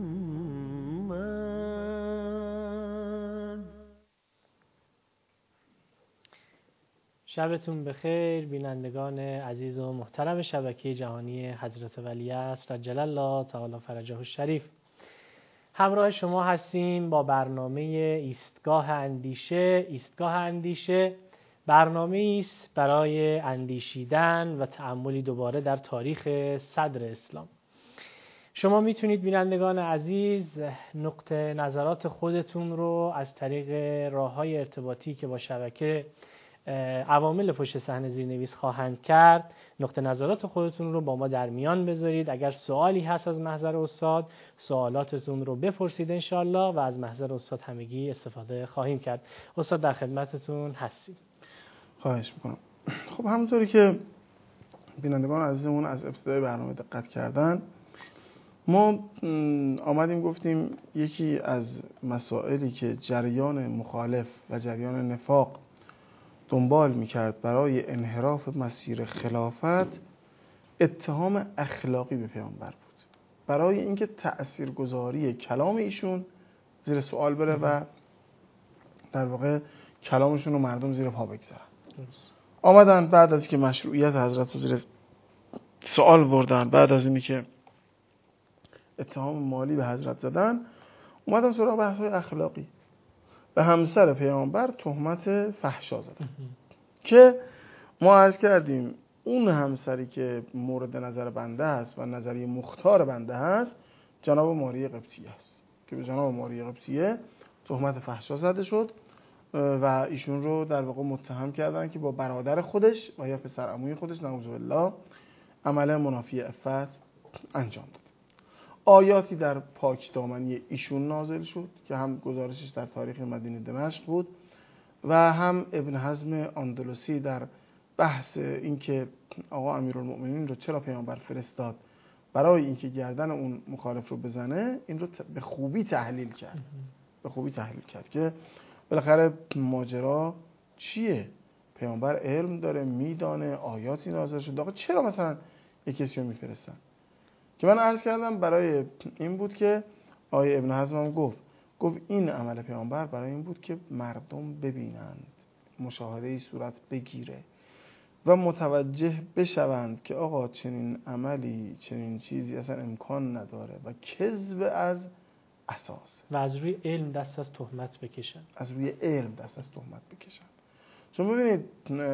شبتون بخیر بینندگان عزیز و محترم شبکه جهانی حضرت ولیعصر عجل الله تعالی فرجه الشریف. همراه شما هستیم با برنامه ایستگاه اندیشه. ایستگاه اندیشه برنامه‌ای است برای اندیشیدن و تأملی دوباره در تاریخ صدر اسلام. شما میتونید بینندگان عزیز نقطه نظرات خودتون رو از طریق راه‌های ارتباطی که با شبکه عوامل پشت صحنه زیرنویس خواهند کرد نقطه نظرات خودتون رو با ما در میان بذارید. اگر سوالی هست از محضر استاد سوالاتتون رو بپرسید انشالله و از محضر استاد همگی استفاده خواهیم کرد. استاد در خدمتتون هستیم. خواهش میکنم. خب همونطوری که بینندگان عزیزمون از ابتدای برنامه دقت کردن ما آمدیم گفتیم یکی از مسائلی که جریان مخالف و جریان نفاق دنبال میکرد برای انحراف مسیر خلافت اتهام اخلاقی به پیامبر بود، برای اینکه تأثیرگذاری کلام ایشون زیر سوال بره و در واقع کلامشون رو مردم زیر پا بگذارن. آمدن بعد از که مشروعیت حضرت رو زیر سوال بردن، بعد از اینی که اتهام مالی به حضرت زدن، اومدن سراغ بحث‌های اخلاقی. به همسر پیامبر تهمت فحشا زدن که ما عرض کردیم اون همسری که مورد نظر بنده است و نظریه مختار بنده است جناب ماریه قبطیه است که به جناب ماریه قبطیه تهمت فحشا زده شد و ایشون رو در واقع متهم کردن که با برادر خودش و یا پسر عموی خودش نعوذ بالله عمل منافی عفت انجام داد. آیاتی در پاکدامنی ایشون نازل شد که هم گزارشش در تاریخ مدینه دمشق بود و هم ابن حزم اندلسی در بحث اینکه آقا امیرالمؤمنین رو چرا پیامبر فرستاد برای اینکه گردن اون مخالف رو بزنه این رو به خوبی تحلیل کرد. به خوبی تحلیل کرد که بالاخره ماجرا چیه؟ پیامبر علم داره، میدانه، آیاتی نازل شد، آقا چرا مثلا یک کسی رو میفرستن؟ که من عرض کردم برای این بود که آیه ابن حزم هم گفت این عمل پیامبر برای این بود که مردم ببینند، مشاهده‌ای صورت بگیره و متوجه بشوند که آقا چنین عملی چنین چیزی اصلا امکان نداره و کذب از اساس و از روی علم دست از تهمت بکشن. از روی علم دست از تهمت بکشن. چون ببینید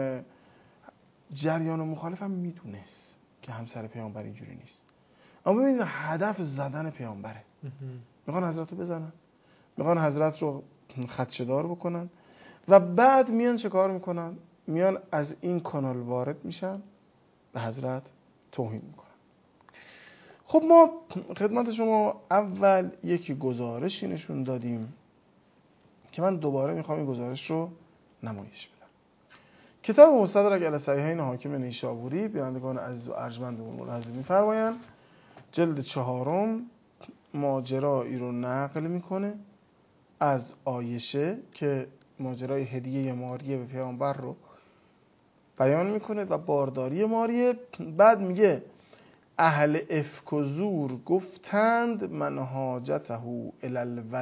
جریان مخالف هم میدونست که همسر پیامبر اینجوری نیست، اما ببینید هدف زدن پیامبره. میخوان حضرت رو بزنن، میخوان حضرت رو خدشه‌دار بکنن و بعد میان چه کار میکنن؟ میان از این کانال وارد میشن به حضرت توهین میکنن. خب ما خدمت شما اول یکی گزارشی نشون دادیم که من دوباره میخوام این گزارش رو نمایش بدم. کتاب مستدرک علی صحیحین حاکم نیشابوری بینندگان عزیز و ارجمندمون ملاحظه میفرمایند جلد 4 ماجرایی رو نقل میکنه از عایشه که ماجرای هدیه ماریه به پیامبر رو بیان میکنه و بارداری ماریه. بعد میگه اهل افک و زور گفتند من حاجته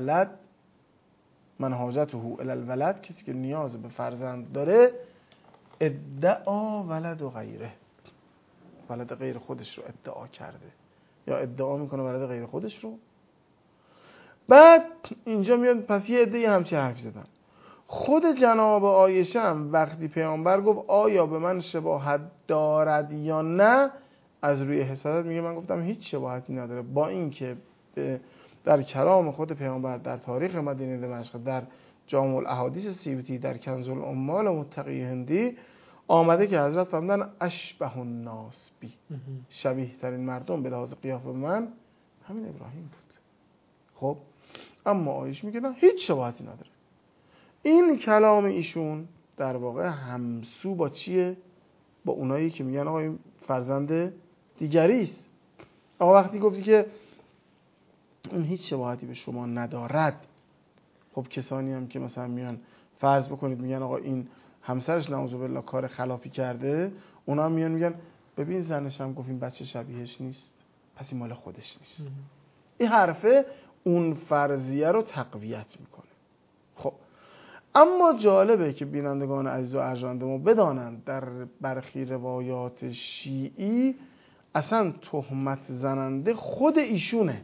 الی الولد، کسی که نیاز به فرزند داره ادعا ولد و غیره، ولد غیر خودش رو ادعا کرده یا ادعا میکنه ولد غیر خودش رو. بعد اینجا میاد پس یه عده همچی حرفی زدن. خود جناب عایشه هم وقتی پیامبر گفت آیا به من شباهت دارد یا نه، از روی حسادت میگه من گفتم هیچ شباهتی نداره، با اینکه در کلام خود پیامبر در تاریخ مدینه دمشق، در جامع الاحادیث سیوطی، در کنز العمال متقی هندی آمده که حضرت فرمودن اشبه الناس بی، شبیه ترین مردم به لحاظ قیافه من همین ابراهیم بود. خب اما عایشه میگه نه هیچ شباهتی نداره. این کلام ایشون در واقع همسو با چیه؟ با اونایی که میگن آقا این فرزند دیگری است. آقا وقتی گفتی که اون هیچ شباهتی به شما ندارد، خب کسانی هم که مثلا میان فرض بکنید میگن آقا این همسرش نعوذ بالله کار خلافی کرده، اونا هم میان میگن ببین زنش هم گفت این بچه شبیهش نیست، پس این مال خودش نیست. این حرفه اون فرضیه رو تقویت میکنه. خب اما جالبه که بینندگان عزیز و ارجمند ما بدانند در برخی روایات شیعی اصلا تهمت زننده خود ایشونه.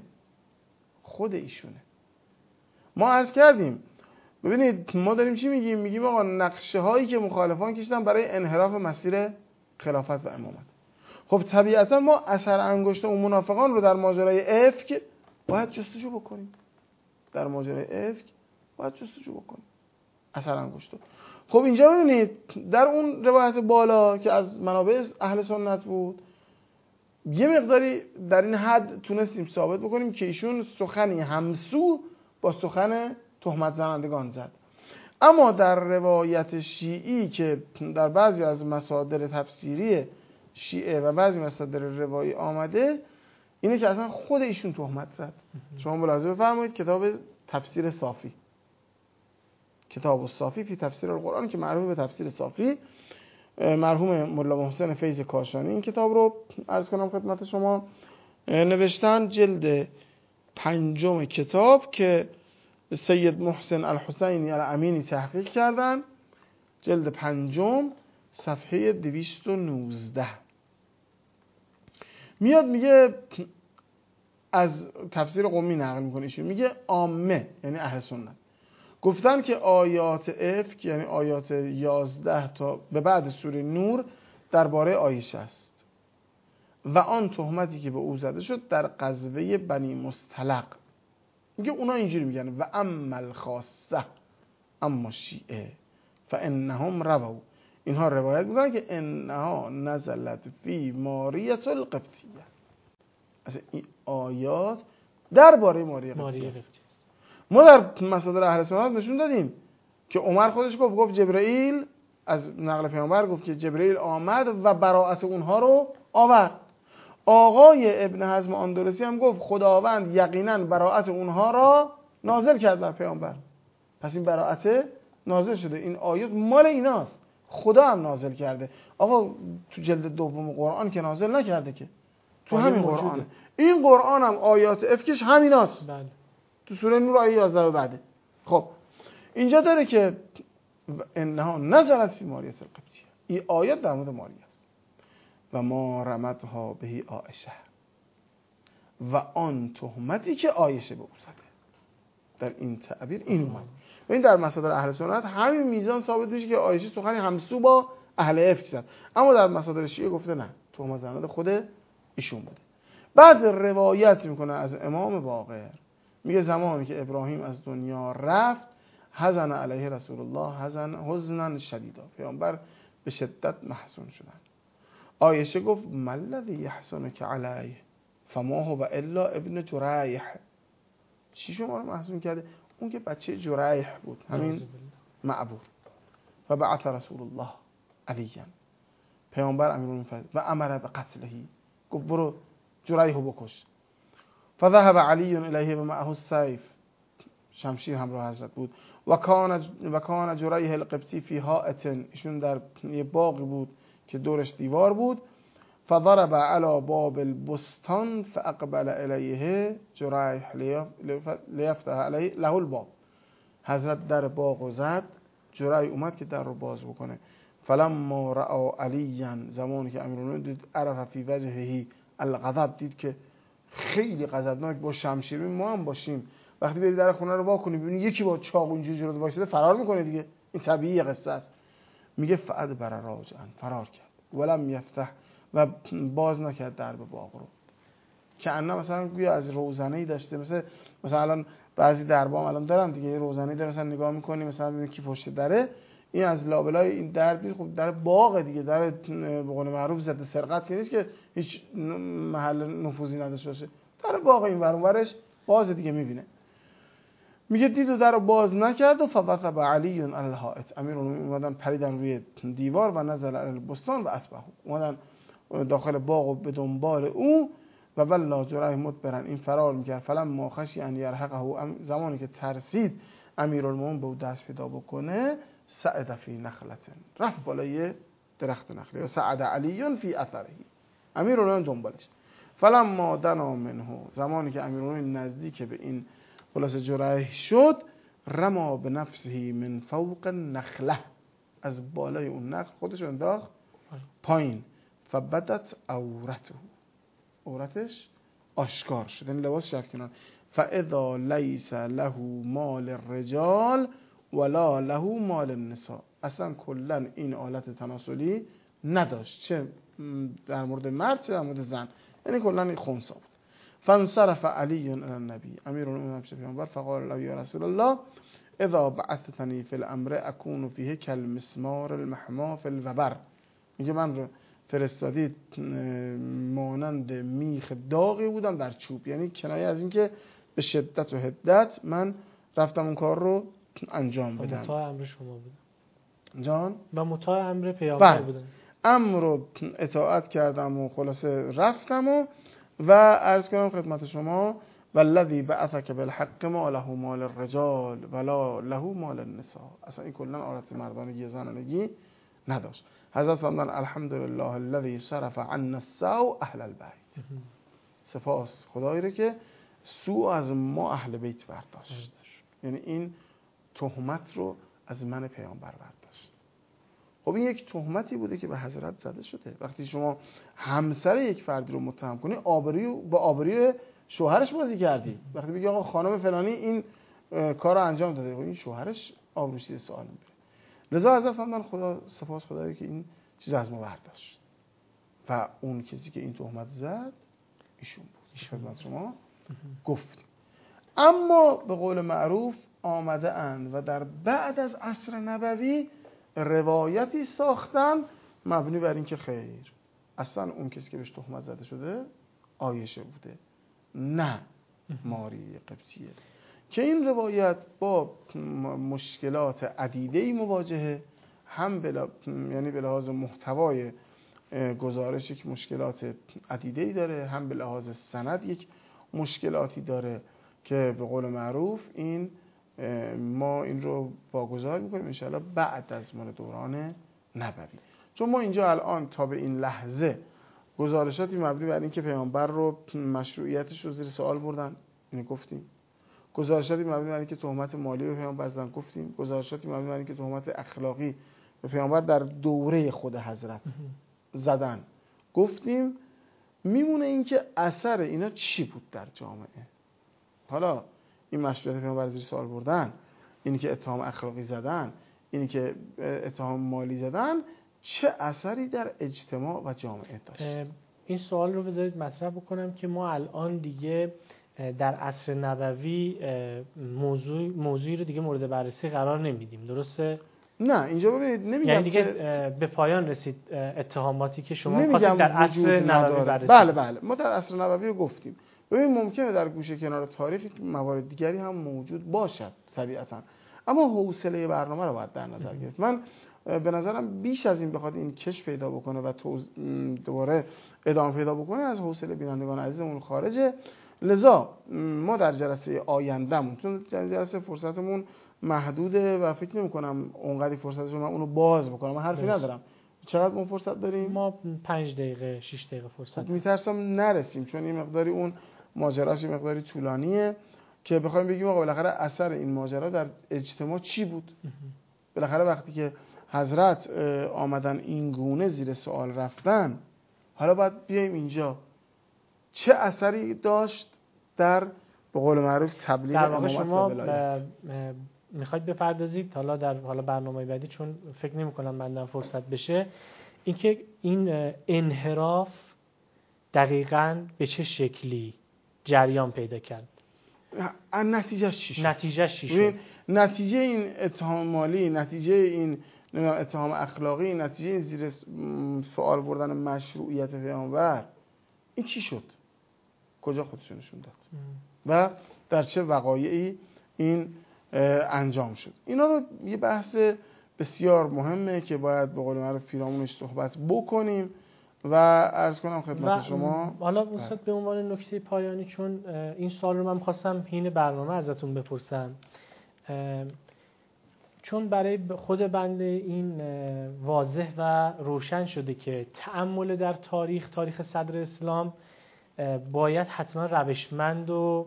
ما عرض کردیم ببینید ما داریم چی میگیم؟ میگیم آقا نقشه هایی که مخالفان کشیدن برای انحراف مسیر خلافت و امامت. خب طبیعتا ما اثر انگشت اون منافقان رو در ماجرای افک باید جستجو بکنیم. اثر انگشت. خب اینجا ببینید در اون روایت بالا که از منابع اهل سنت بود یه مقداری در این حد تونستیم ثابت بکنیم که ایشون سخنی همسو با سخن تهمت زنندگان زد. اما در روایت شیعی که در بعضی از مصادر تفسیری شیعه و بعضی مصادر روایی آمده اینه که اصلا خود ایشون تهمت زد. شما ملاحظه بفرمایید کتاب تفسیر صافی، کتاب الصافی فی تفسیر القرآن که معروف به تفسیر صافی، مرحوم ملا محسن فیض کاشانی این کتاب رو عرض کنم خدمت شما نوشتن، جلد 5 کتاب که سید محسن الحسینی الامینی تحقیق کردن، جلد 5 صفحه 219 میاد میگه از تفسیر قمی نقل میکنه ایشون، میگه عامه یعنی اهل سنت گفتن که آیات افک یعنی آیات 11 تا به بعد سوره نور درباره عایشه است و آن تهمتی که به او زده شد در غزوه بنی مصطلق. میگه اونا اینجوری میگن و اما الخاصه، اما شیعه فانهم رووا، اینها روایت میکنن که انها نزلت فی ماریه القبطیه، اصلا این آیات درباره ماریه قبطیه است. ما در مصادر اهل سنت نشون دادیم که عمر خودش گفت جبرئیل از نقل پیامبر گفت که جبرئیل آمد و براءت اونها رو آورد. آقای ابن حزم اندلسی هم گفت خداوند یقینا براءت اونها را نازل کرد بر پیامبر. پس این براءت نازل شده، این آیات مال ایناست، خدا هم نازل کرده. آقا تو جلد 2 قرآن که نازل نکرده که، تو همین قرآنه. این قرآن هم آیات افکش همیناست. بله. تو سوره نور آیه 11 و بعده. خب اینجا داره که انها نزلت فی ماریه القبطیه، این آیات در مورد ماریه است. و ما رمتها بهی عایشه، و آن تهمتی که عایشه به او زده. در این تعبیر این اومد. و این در مصادر اهل سنت همین میزان ثابت میشه که عایشه سخنی همسو با اهل افک زد. اما در مصادر شیعه گفته نه، تهمت زننده خود ایشون بوده. بعد روایت میکنه از امام باقر، میگه زمانی که ابراهیم از دنیا رفت حزن علیه رسول الله حزنا شدیدا، پیامبر به شدت محزون شدن. عایشه گفت ما الذی یحزنک علیه فما هو الا ابن جریح، چی شما رو محزون کرده؟ اون که بچه جریح بود، همین معبور. و بعث رسول الله علیاً، پیامبر امیرالمومنین و امر به قتلهی، گفت برو جریحو بکش. فذهب علی الیه و معه السیف، شمشیر همراه حضرت بود. و کان جریح القبطی فی حائط، ایشون در یه باغی بود که دورش دیوار بود. فضرب علی باب البستان فاقبل الیه جریح لیفتح علیه له الباب، حضرت در باغ زد، جریح اومد که در رو باز بکنه. فلما رأى علیا، زمانی که امیرالمومنین دید، عرف فی وجهه الغضب، دید که خیلی غضبناک، با شمشیر. ما هم باشیم وقتی بری در خونه رو وا کنی ببینی یکی با چاقو اینجوری جلوت وایساده، فرار میکنه دیگه، این طبیعی قصه است. میگه فادبر راجعا، فرار کرد. ولم یفتح، و باز نکرد درب باغ رو، که انا مثلا گویا از روزنه‌ای داشته، مثلا الان بعضی دربام الان دارن دیگه، یه روزنه‌ای داره، مثلا نگاه میکنی مثلا ببینی کی پشت دره، این از لابلای این در خب در باغ دیگه، در به قول معروف ضد سرقت نیست که هیچ محل نفوذی نداشته باشه، در باغ این ور اونورش باز دیگه میبینه. میگه دید و در رو باز نکرد و فوقب علی علی الحائط، امیرالمومنین اومدن پریدن روی دیوار و نزل علی البستان و اتبعه، اومدن داخل باغ و به دنبال او، و والله جرح مدبرن، این فرار میکرد. فلما خشی ان یرهقه، زمانی که ترسید امیرالمومنین به او دست پیدا بکنه، صعد فی نخلة، رفت بالای درخت نخله، و صعد علی فی اثره، امیرالمومنین دنبالش. فلما دنا منه، زمانی که امیرالمومنین نزدیک به این خلاص جرح شد، رما به نفسه من فوق نخله، از بالای اون نخل خودش انداخت پایین. فبدت عورته، عورتش آشکار شد، این لباس رفت کنار. فاذا لیس له مال الرجال ولا له مال النساء، اصلا کلا این آلت تناسلی نداشت، چه در مورد مرد چه در مورد زن، یعنی کلا این خنثی بود. فانصرف علی الی النبی، امیرالمومنین پیش پیامبر، فقال له یا رسول الله اذا بعثتنی فی الامر اكون فیه کالمسمار المحما فی الوبر، میگه من رو فرستادید مانند میخ داغی بودم در چوب، یعنی کنایه از این که به شدت و حدت من رفتم اون کار رو انجام بدم. مطاع امر شما بودم جان؟ و مطاع امر پیامبر بودم. امر رو اطاعت کردم و خلاصه رفتم و عرض کنم خدمت شما والذی بعثک بالحق ما له مال الرجال ولا له مال النساء، اصلا این کلا آلت مردانگی زنانگی نداشت. حضرت فرمودن الحمدلله الذی صرف عنا السوء اهل البیت، سپاس خدایی رو که سوء از ما اهل بیت برداشت، یعنی این تهمت رو از من پیامبر برداشت. خب این یک تهمتی بوده که به حضرت زده شده. وقتی شما همسر یک فردی رو متهم کنی، با آبروی شوهرش بازی کردی. وقتی بگی آقا خانم فلانی این کار رو انجام داده، این شوهرش آبروش زیر سوال میبره. لذا حضرت فرمودن خدا سپاس خدایی که این چیز از ما برداشت، و اون کسی که این تهمت زد ایشون بود. ایش خدمت شما گفتیم. اما به قول معروف آمده اند و در بعد از عصر نبوی روایتی ساختن مبنی بر این که خیر اصلا اون کسی که بهش تهمت زده شده عایشه بوده، نه ماری قبطیه، که این روایت با مشکلات عدیده‌ای مواجهه، هم یعنی به لحاظ محتوای گزارش یک مشکلات عدیده‌ای داره، هم به لحاظ سند یک مشکلاتی داره که به قول معروف این ما این رو واگذار میکنیم انشاءالله بعد از مال دوران نبوی. چون ما اینجا الان تا به این لحظه گزارشاتی مبنی بر این که پیامبر رو مشروعیتش رو زیر سوال بردن، اینو گفتیم. گزارشاتی مبنی بر این که تهمت مالی به پیامبر زدن، گفتیم. گزارشاتی مبنی بر این که تهمت اخلاقی به پیامبر در دوره خود حضرت زدن، گفتیم. میمونه این که اثر اینا چی بود در جامعه. حالا این مشروعیت پیامبر زیر سوال بردن، اینی که اتهام اخلاقی زدن، اینی که اتهام مالی زدن، چه اثری در اجتماع و جامعه داشت؟ این سوال رو بذارید مطرح بکنم که ما الان دیگه در عصر نبوی موضوعی رو دیگه مورد بررسی قرار نمیدیم، درسته؟ نه اینجا ببینید نمیگم یعنی دیگه که به پایان رسید اتهاماتی که شما خواستید در عصر نبوی بررسی. بله ما در عصر نبوی رو گفتیم. ببین ممکنه در گوشه کنار تاریخ موارد دیگری هم موجود باشد طبیعتا، اما حوصله برنامه رو باید در نظر گرفت. من به نظرم بیش از این بخواد این کش پیدا بکنه و دوباره ادامه پیدا بکنه از حوصله بینندگان عزیزمون خارجه. لذا ما در جلسه آیندهمون، چون جلسه فرصتمون محدوده و فکر نمی‌کنم اونقدر فرصتش من اونو باز بکنم، من حرفی ندارم. چقدر ما فرصت داریم؟ ما 5 دقیقه 6 دقیقه فرصت داریم. میترسم نرسیم چون این مقداری اون ماجراش مقداری طولانیه که بخوایم بگیم آقا بالاخره اثر این ماجرا در اجتماع چی بود. بالاخره وقتی که حضرت آمدن این گونه زیر سوال رفتن، حالا باید بیایم اینجا چه اثری داشت در به قول معروف تبلیغ امامت و ولایت. میخواید بپردازید حالا در برنامه بعدی، چون فکر نمی کنم بندم فرصت بشه، اینکه این انحراف دقیقاً به چه شکلی جریان پیدا کرد، نتیجهش چی شد؟ نتیجه این اتهام مالی، نتیجه این اتهام اخلاقی، نتیجه این زیر سوال بردن مشروعیت پیامبر، این چی شد؟ کجا خودشو نشون داد و در چه وقایعی این انجام شد؟ اینا رو یه بحث بسیار مهمه که باید به قول معروف پیرامونش صحبت بکنیم و عرض کنم خدمت شما. حالا استاد به عنوان نکته پایانی، چون این سوال رو من خواستم حین برنامه ازتون بپرسم، چون برای خود بنده این واضح و روشن شده که تأمل در تاریخ صدر اسلام باید حتما روشمند و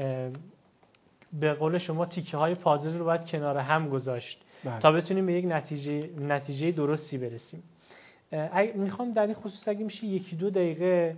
به قول شما تیکه های پازل رو باید کنار هم گذاشت تا بتونیم به یک نتیجه درستی برسیم. میخوام در این خصوص اگه میشه 1-2 دقیقه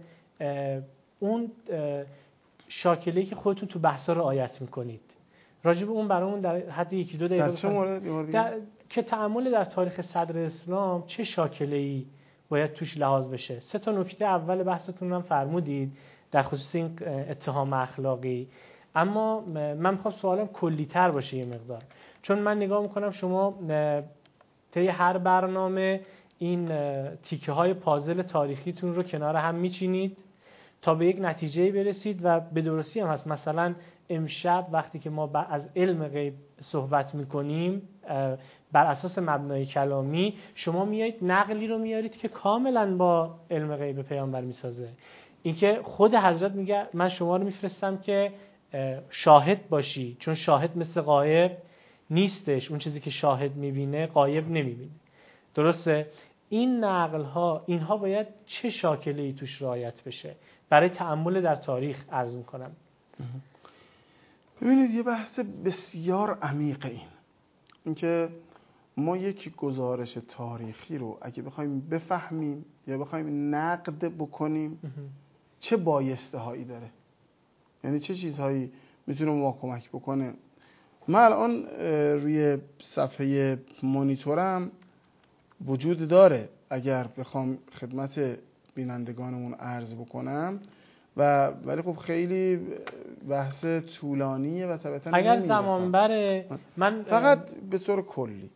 اون شاکله‌ای که خودتون تو بحثا رعایت میکنید راجع به اون برامون در حد 1-2 دقیقه در چه مورد که تأمل در تاریخ صدر اسلام چه شاکله‌ای باید توش لحاظ بشه. 3 نکته اول بحثتون هم فرمودید در خصوص این اتهام اخلاقی، اما من میخوام سوالم کلی‌تر باشه یه مقدار، چون من نگاه میکنم شما طی هر برنامه این تیکه های پازل تاریخیتون رو کنار هم میچینید تا به یک نتیجه برسید و به درستی هم هست. مثلا امشب وقتی که ما از علم غیب صحبت میکنیم بر اساس مبنای کلامی، شما میایید نقلی رو میارید که کاملا با علم غیب پیامبر میسازه. اینکه خود حضرت میگه من شما رو میفرستم که شاهد باشی، چون شاهد مثل غایب نیستش، اون چیزی که شاهد میبینه غایب نمیبینه. درسته؟ این نقل ها اینها باید چه شاکله‌ای توش رعایت بشه برای تأمل در تاریخ عرض میکنم. ببینید یه بحث بسیار عمیقه اینکه ما یک گزارش تاریخی رو اگه بخوایم بفهمیم یا بخوایم نقد بکنیم چه بایسته هایی داره، یعنی چه چیزهایی میتونه ما کمک بکنه. من الان روی صفحه مانیتورم وجود داره، اگر بخوام خدمت بینندگانمون عرض بکنم ولی خب خیلی بحث طولانیه و طبعا اگر زمان بره من فقط به طور کلی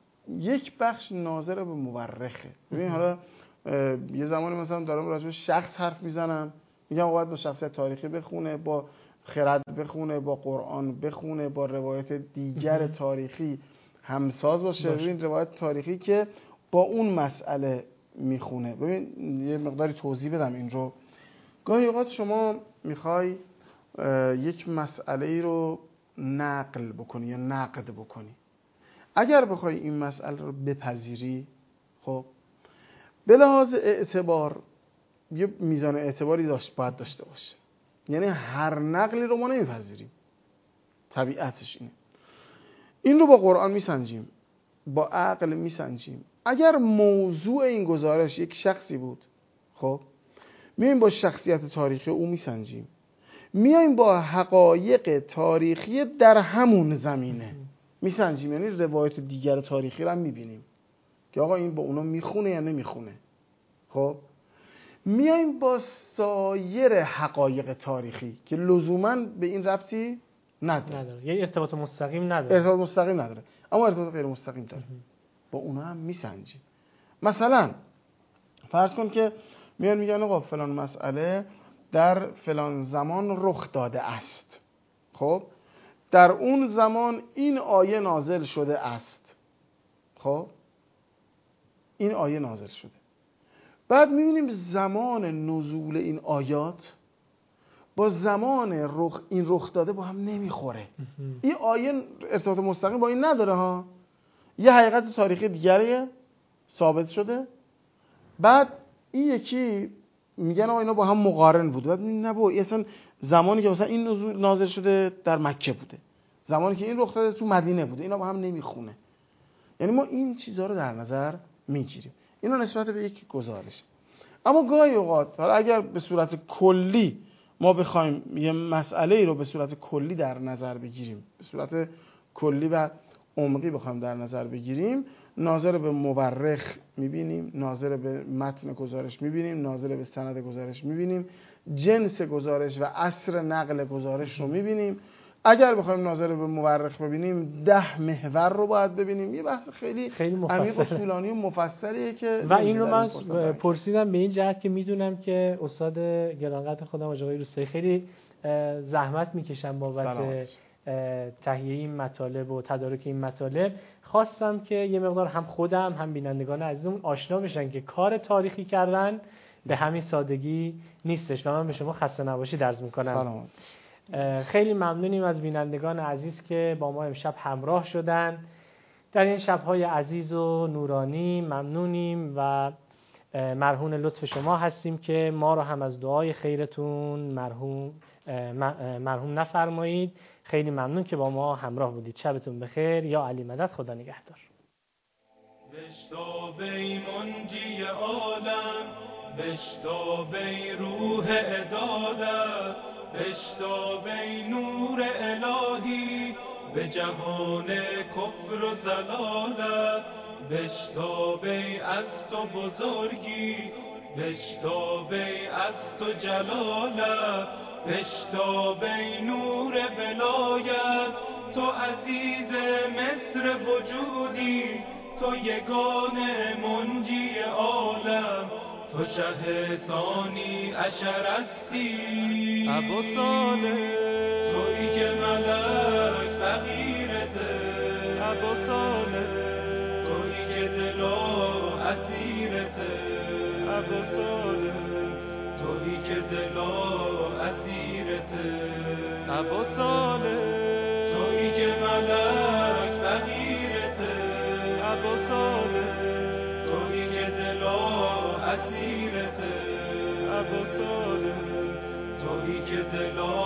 یک بخش ناظر به مورخه. ببین حالا یه زمانی مثلا دارم راجع به شخص حرف میزنم، میگم باید با شخصیت تاریخی بخونه، با خرد بخونه، با قرآن بخونه، با روایت دیگر تاریخی همساز باشه. ببین روایت تاریخی که با اون مسئله میخونه. ببین یه مقداری توضیح بدم این رو. گاهی اوقات شما میخوای یک مسئله ای رو نقل بکنی یا نقد بکنی، اگر بخوای این مسئله رو بپذیری، خب به لحاظ اعتبار یه میزان اعتباری باید داشته باشه، یعنی هر نقلی رو ما نمیپذیریم، طبیعتش اینه. این رو با قرآن میسنجیم، با عقل میسنجیم. اگر موضوع این گزارش یک شخصی بود، خب میایم با شخصیت تاریخی او میسنجیم، میایم با حقایق تاریخی در همون زمینه میسنجیم، یعنی روایت دیگر تاریخی رو هم میبینیم که آقا این با اونا میخونه یا نمیخونه. خب میایم با سایر حقایق تاریخی که لزوماً به این ربطی نداره، یه ارتباط مستقیم نداره، اما ارتباط غیر مستقیم داره، با اونا هم میسنجیم. مثلا فرض کن که میان میگن آقا فلان مسئله در فلان زمان رخ داده است، خب در اون زمان این آیه نازل شده است، خب این آیه نازل شده. بعد میبینیم زمان نزول این آیات با زمان این رخ داده با هم نمیخوره. این آیه ارتباط مستقیم با این نداره ها، یه حقیقت تاریخی دیگریه ثابت شده. بعد این یکی میگن آقا اینا با هم مقارن بود، بعد نه با اصلا زمانی که مثلا این نازل شده در مکه بوده، زمانی که این رخ داده تو مدینه بوده، اینا با هم نمیخونه. یعنی ما این چیزها رو در نظر میگیریم. اینو نسبت به یک گزارش. اما گاهی اوقات حالا اگر به صورت کلی ما بخوایم یه مسئله ای رو به صورت کلی در نظر بگیریم، به صورت کلی و عمقی بخوایم در نظر بگیریم، ناظر به مورخ میبینیم، ناظر به متن گزارش میبینیم، ناظر به سند گزارش میبینیم، جنس گزارش و عصر نقل گزارش رو میبینیم. اگر بخوایم ناظر به مورخ ببینیم 10 محور رو باید ببینیم. یه بحث خیلی عمیق و طولانی و مفصلیه که و این رو من پرسیدم به این جهت که میدونم که استاد گرانقدر خودم آقای روستایی خیلی زحمت میکشن بابت تهیه این مطالب و تدارک این مطالب. خواستم که یه مقدار هم خودم هم بینندگان عزیزمون آشنا بشن که کار تاریخی کردن به همین سادگی نیستش و من به شما خسته نباشید عرض میکنم. سلام. خیلی ممنونیم از بینندگان عزیز که با ما امشب همراه شدن در این شب‌های عزیز و نورانی. ممنونیم و مرهون لطف شما هستیم که ما رو هم از دعای خیرتون مرحوم نفرمایید. خیلی ممنون که با ما همراه بودید. شبتون بخیر. یا علی مدد. خدا نگهدار. بشتابی منجی عالم، بشتابی روح عدالت، بشتابی نور الهی به جهان کفر و ضلالت، بشتابی از تو بزرگی، بشتابی از تو جلالت، بشتابی نور ولایت. تو عزیز مصر وجودی، تو یگانه منجی عالم، تو شه ثانی عشر هستی. ابو صالح تویی که ملک فقیرته، ابو صالح تویی که دلا اسیرته، ابو صالح تویی که دلا اسیرته، ابو صالح تویی که ملک فقیرته، ابو صالح تویی که دلا اسیرته، ابو صالح تویی که دلا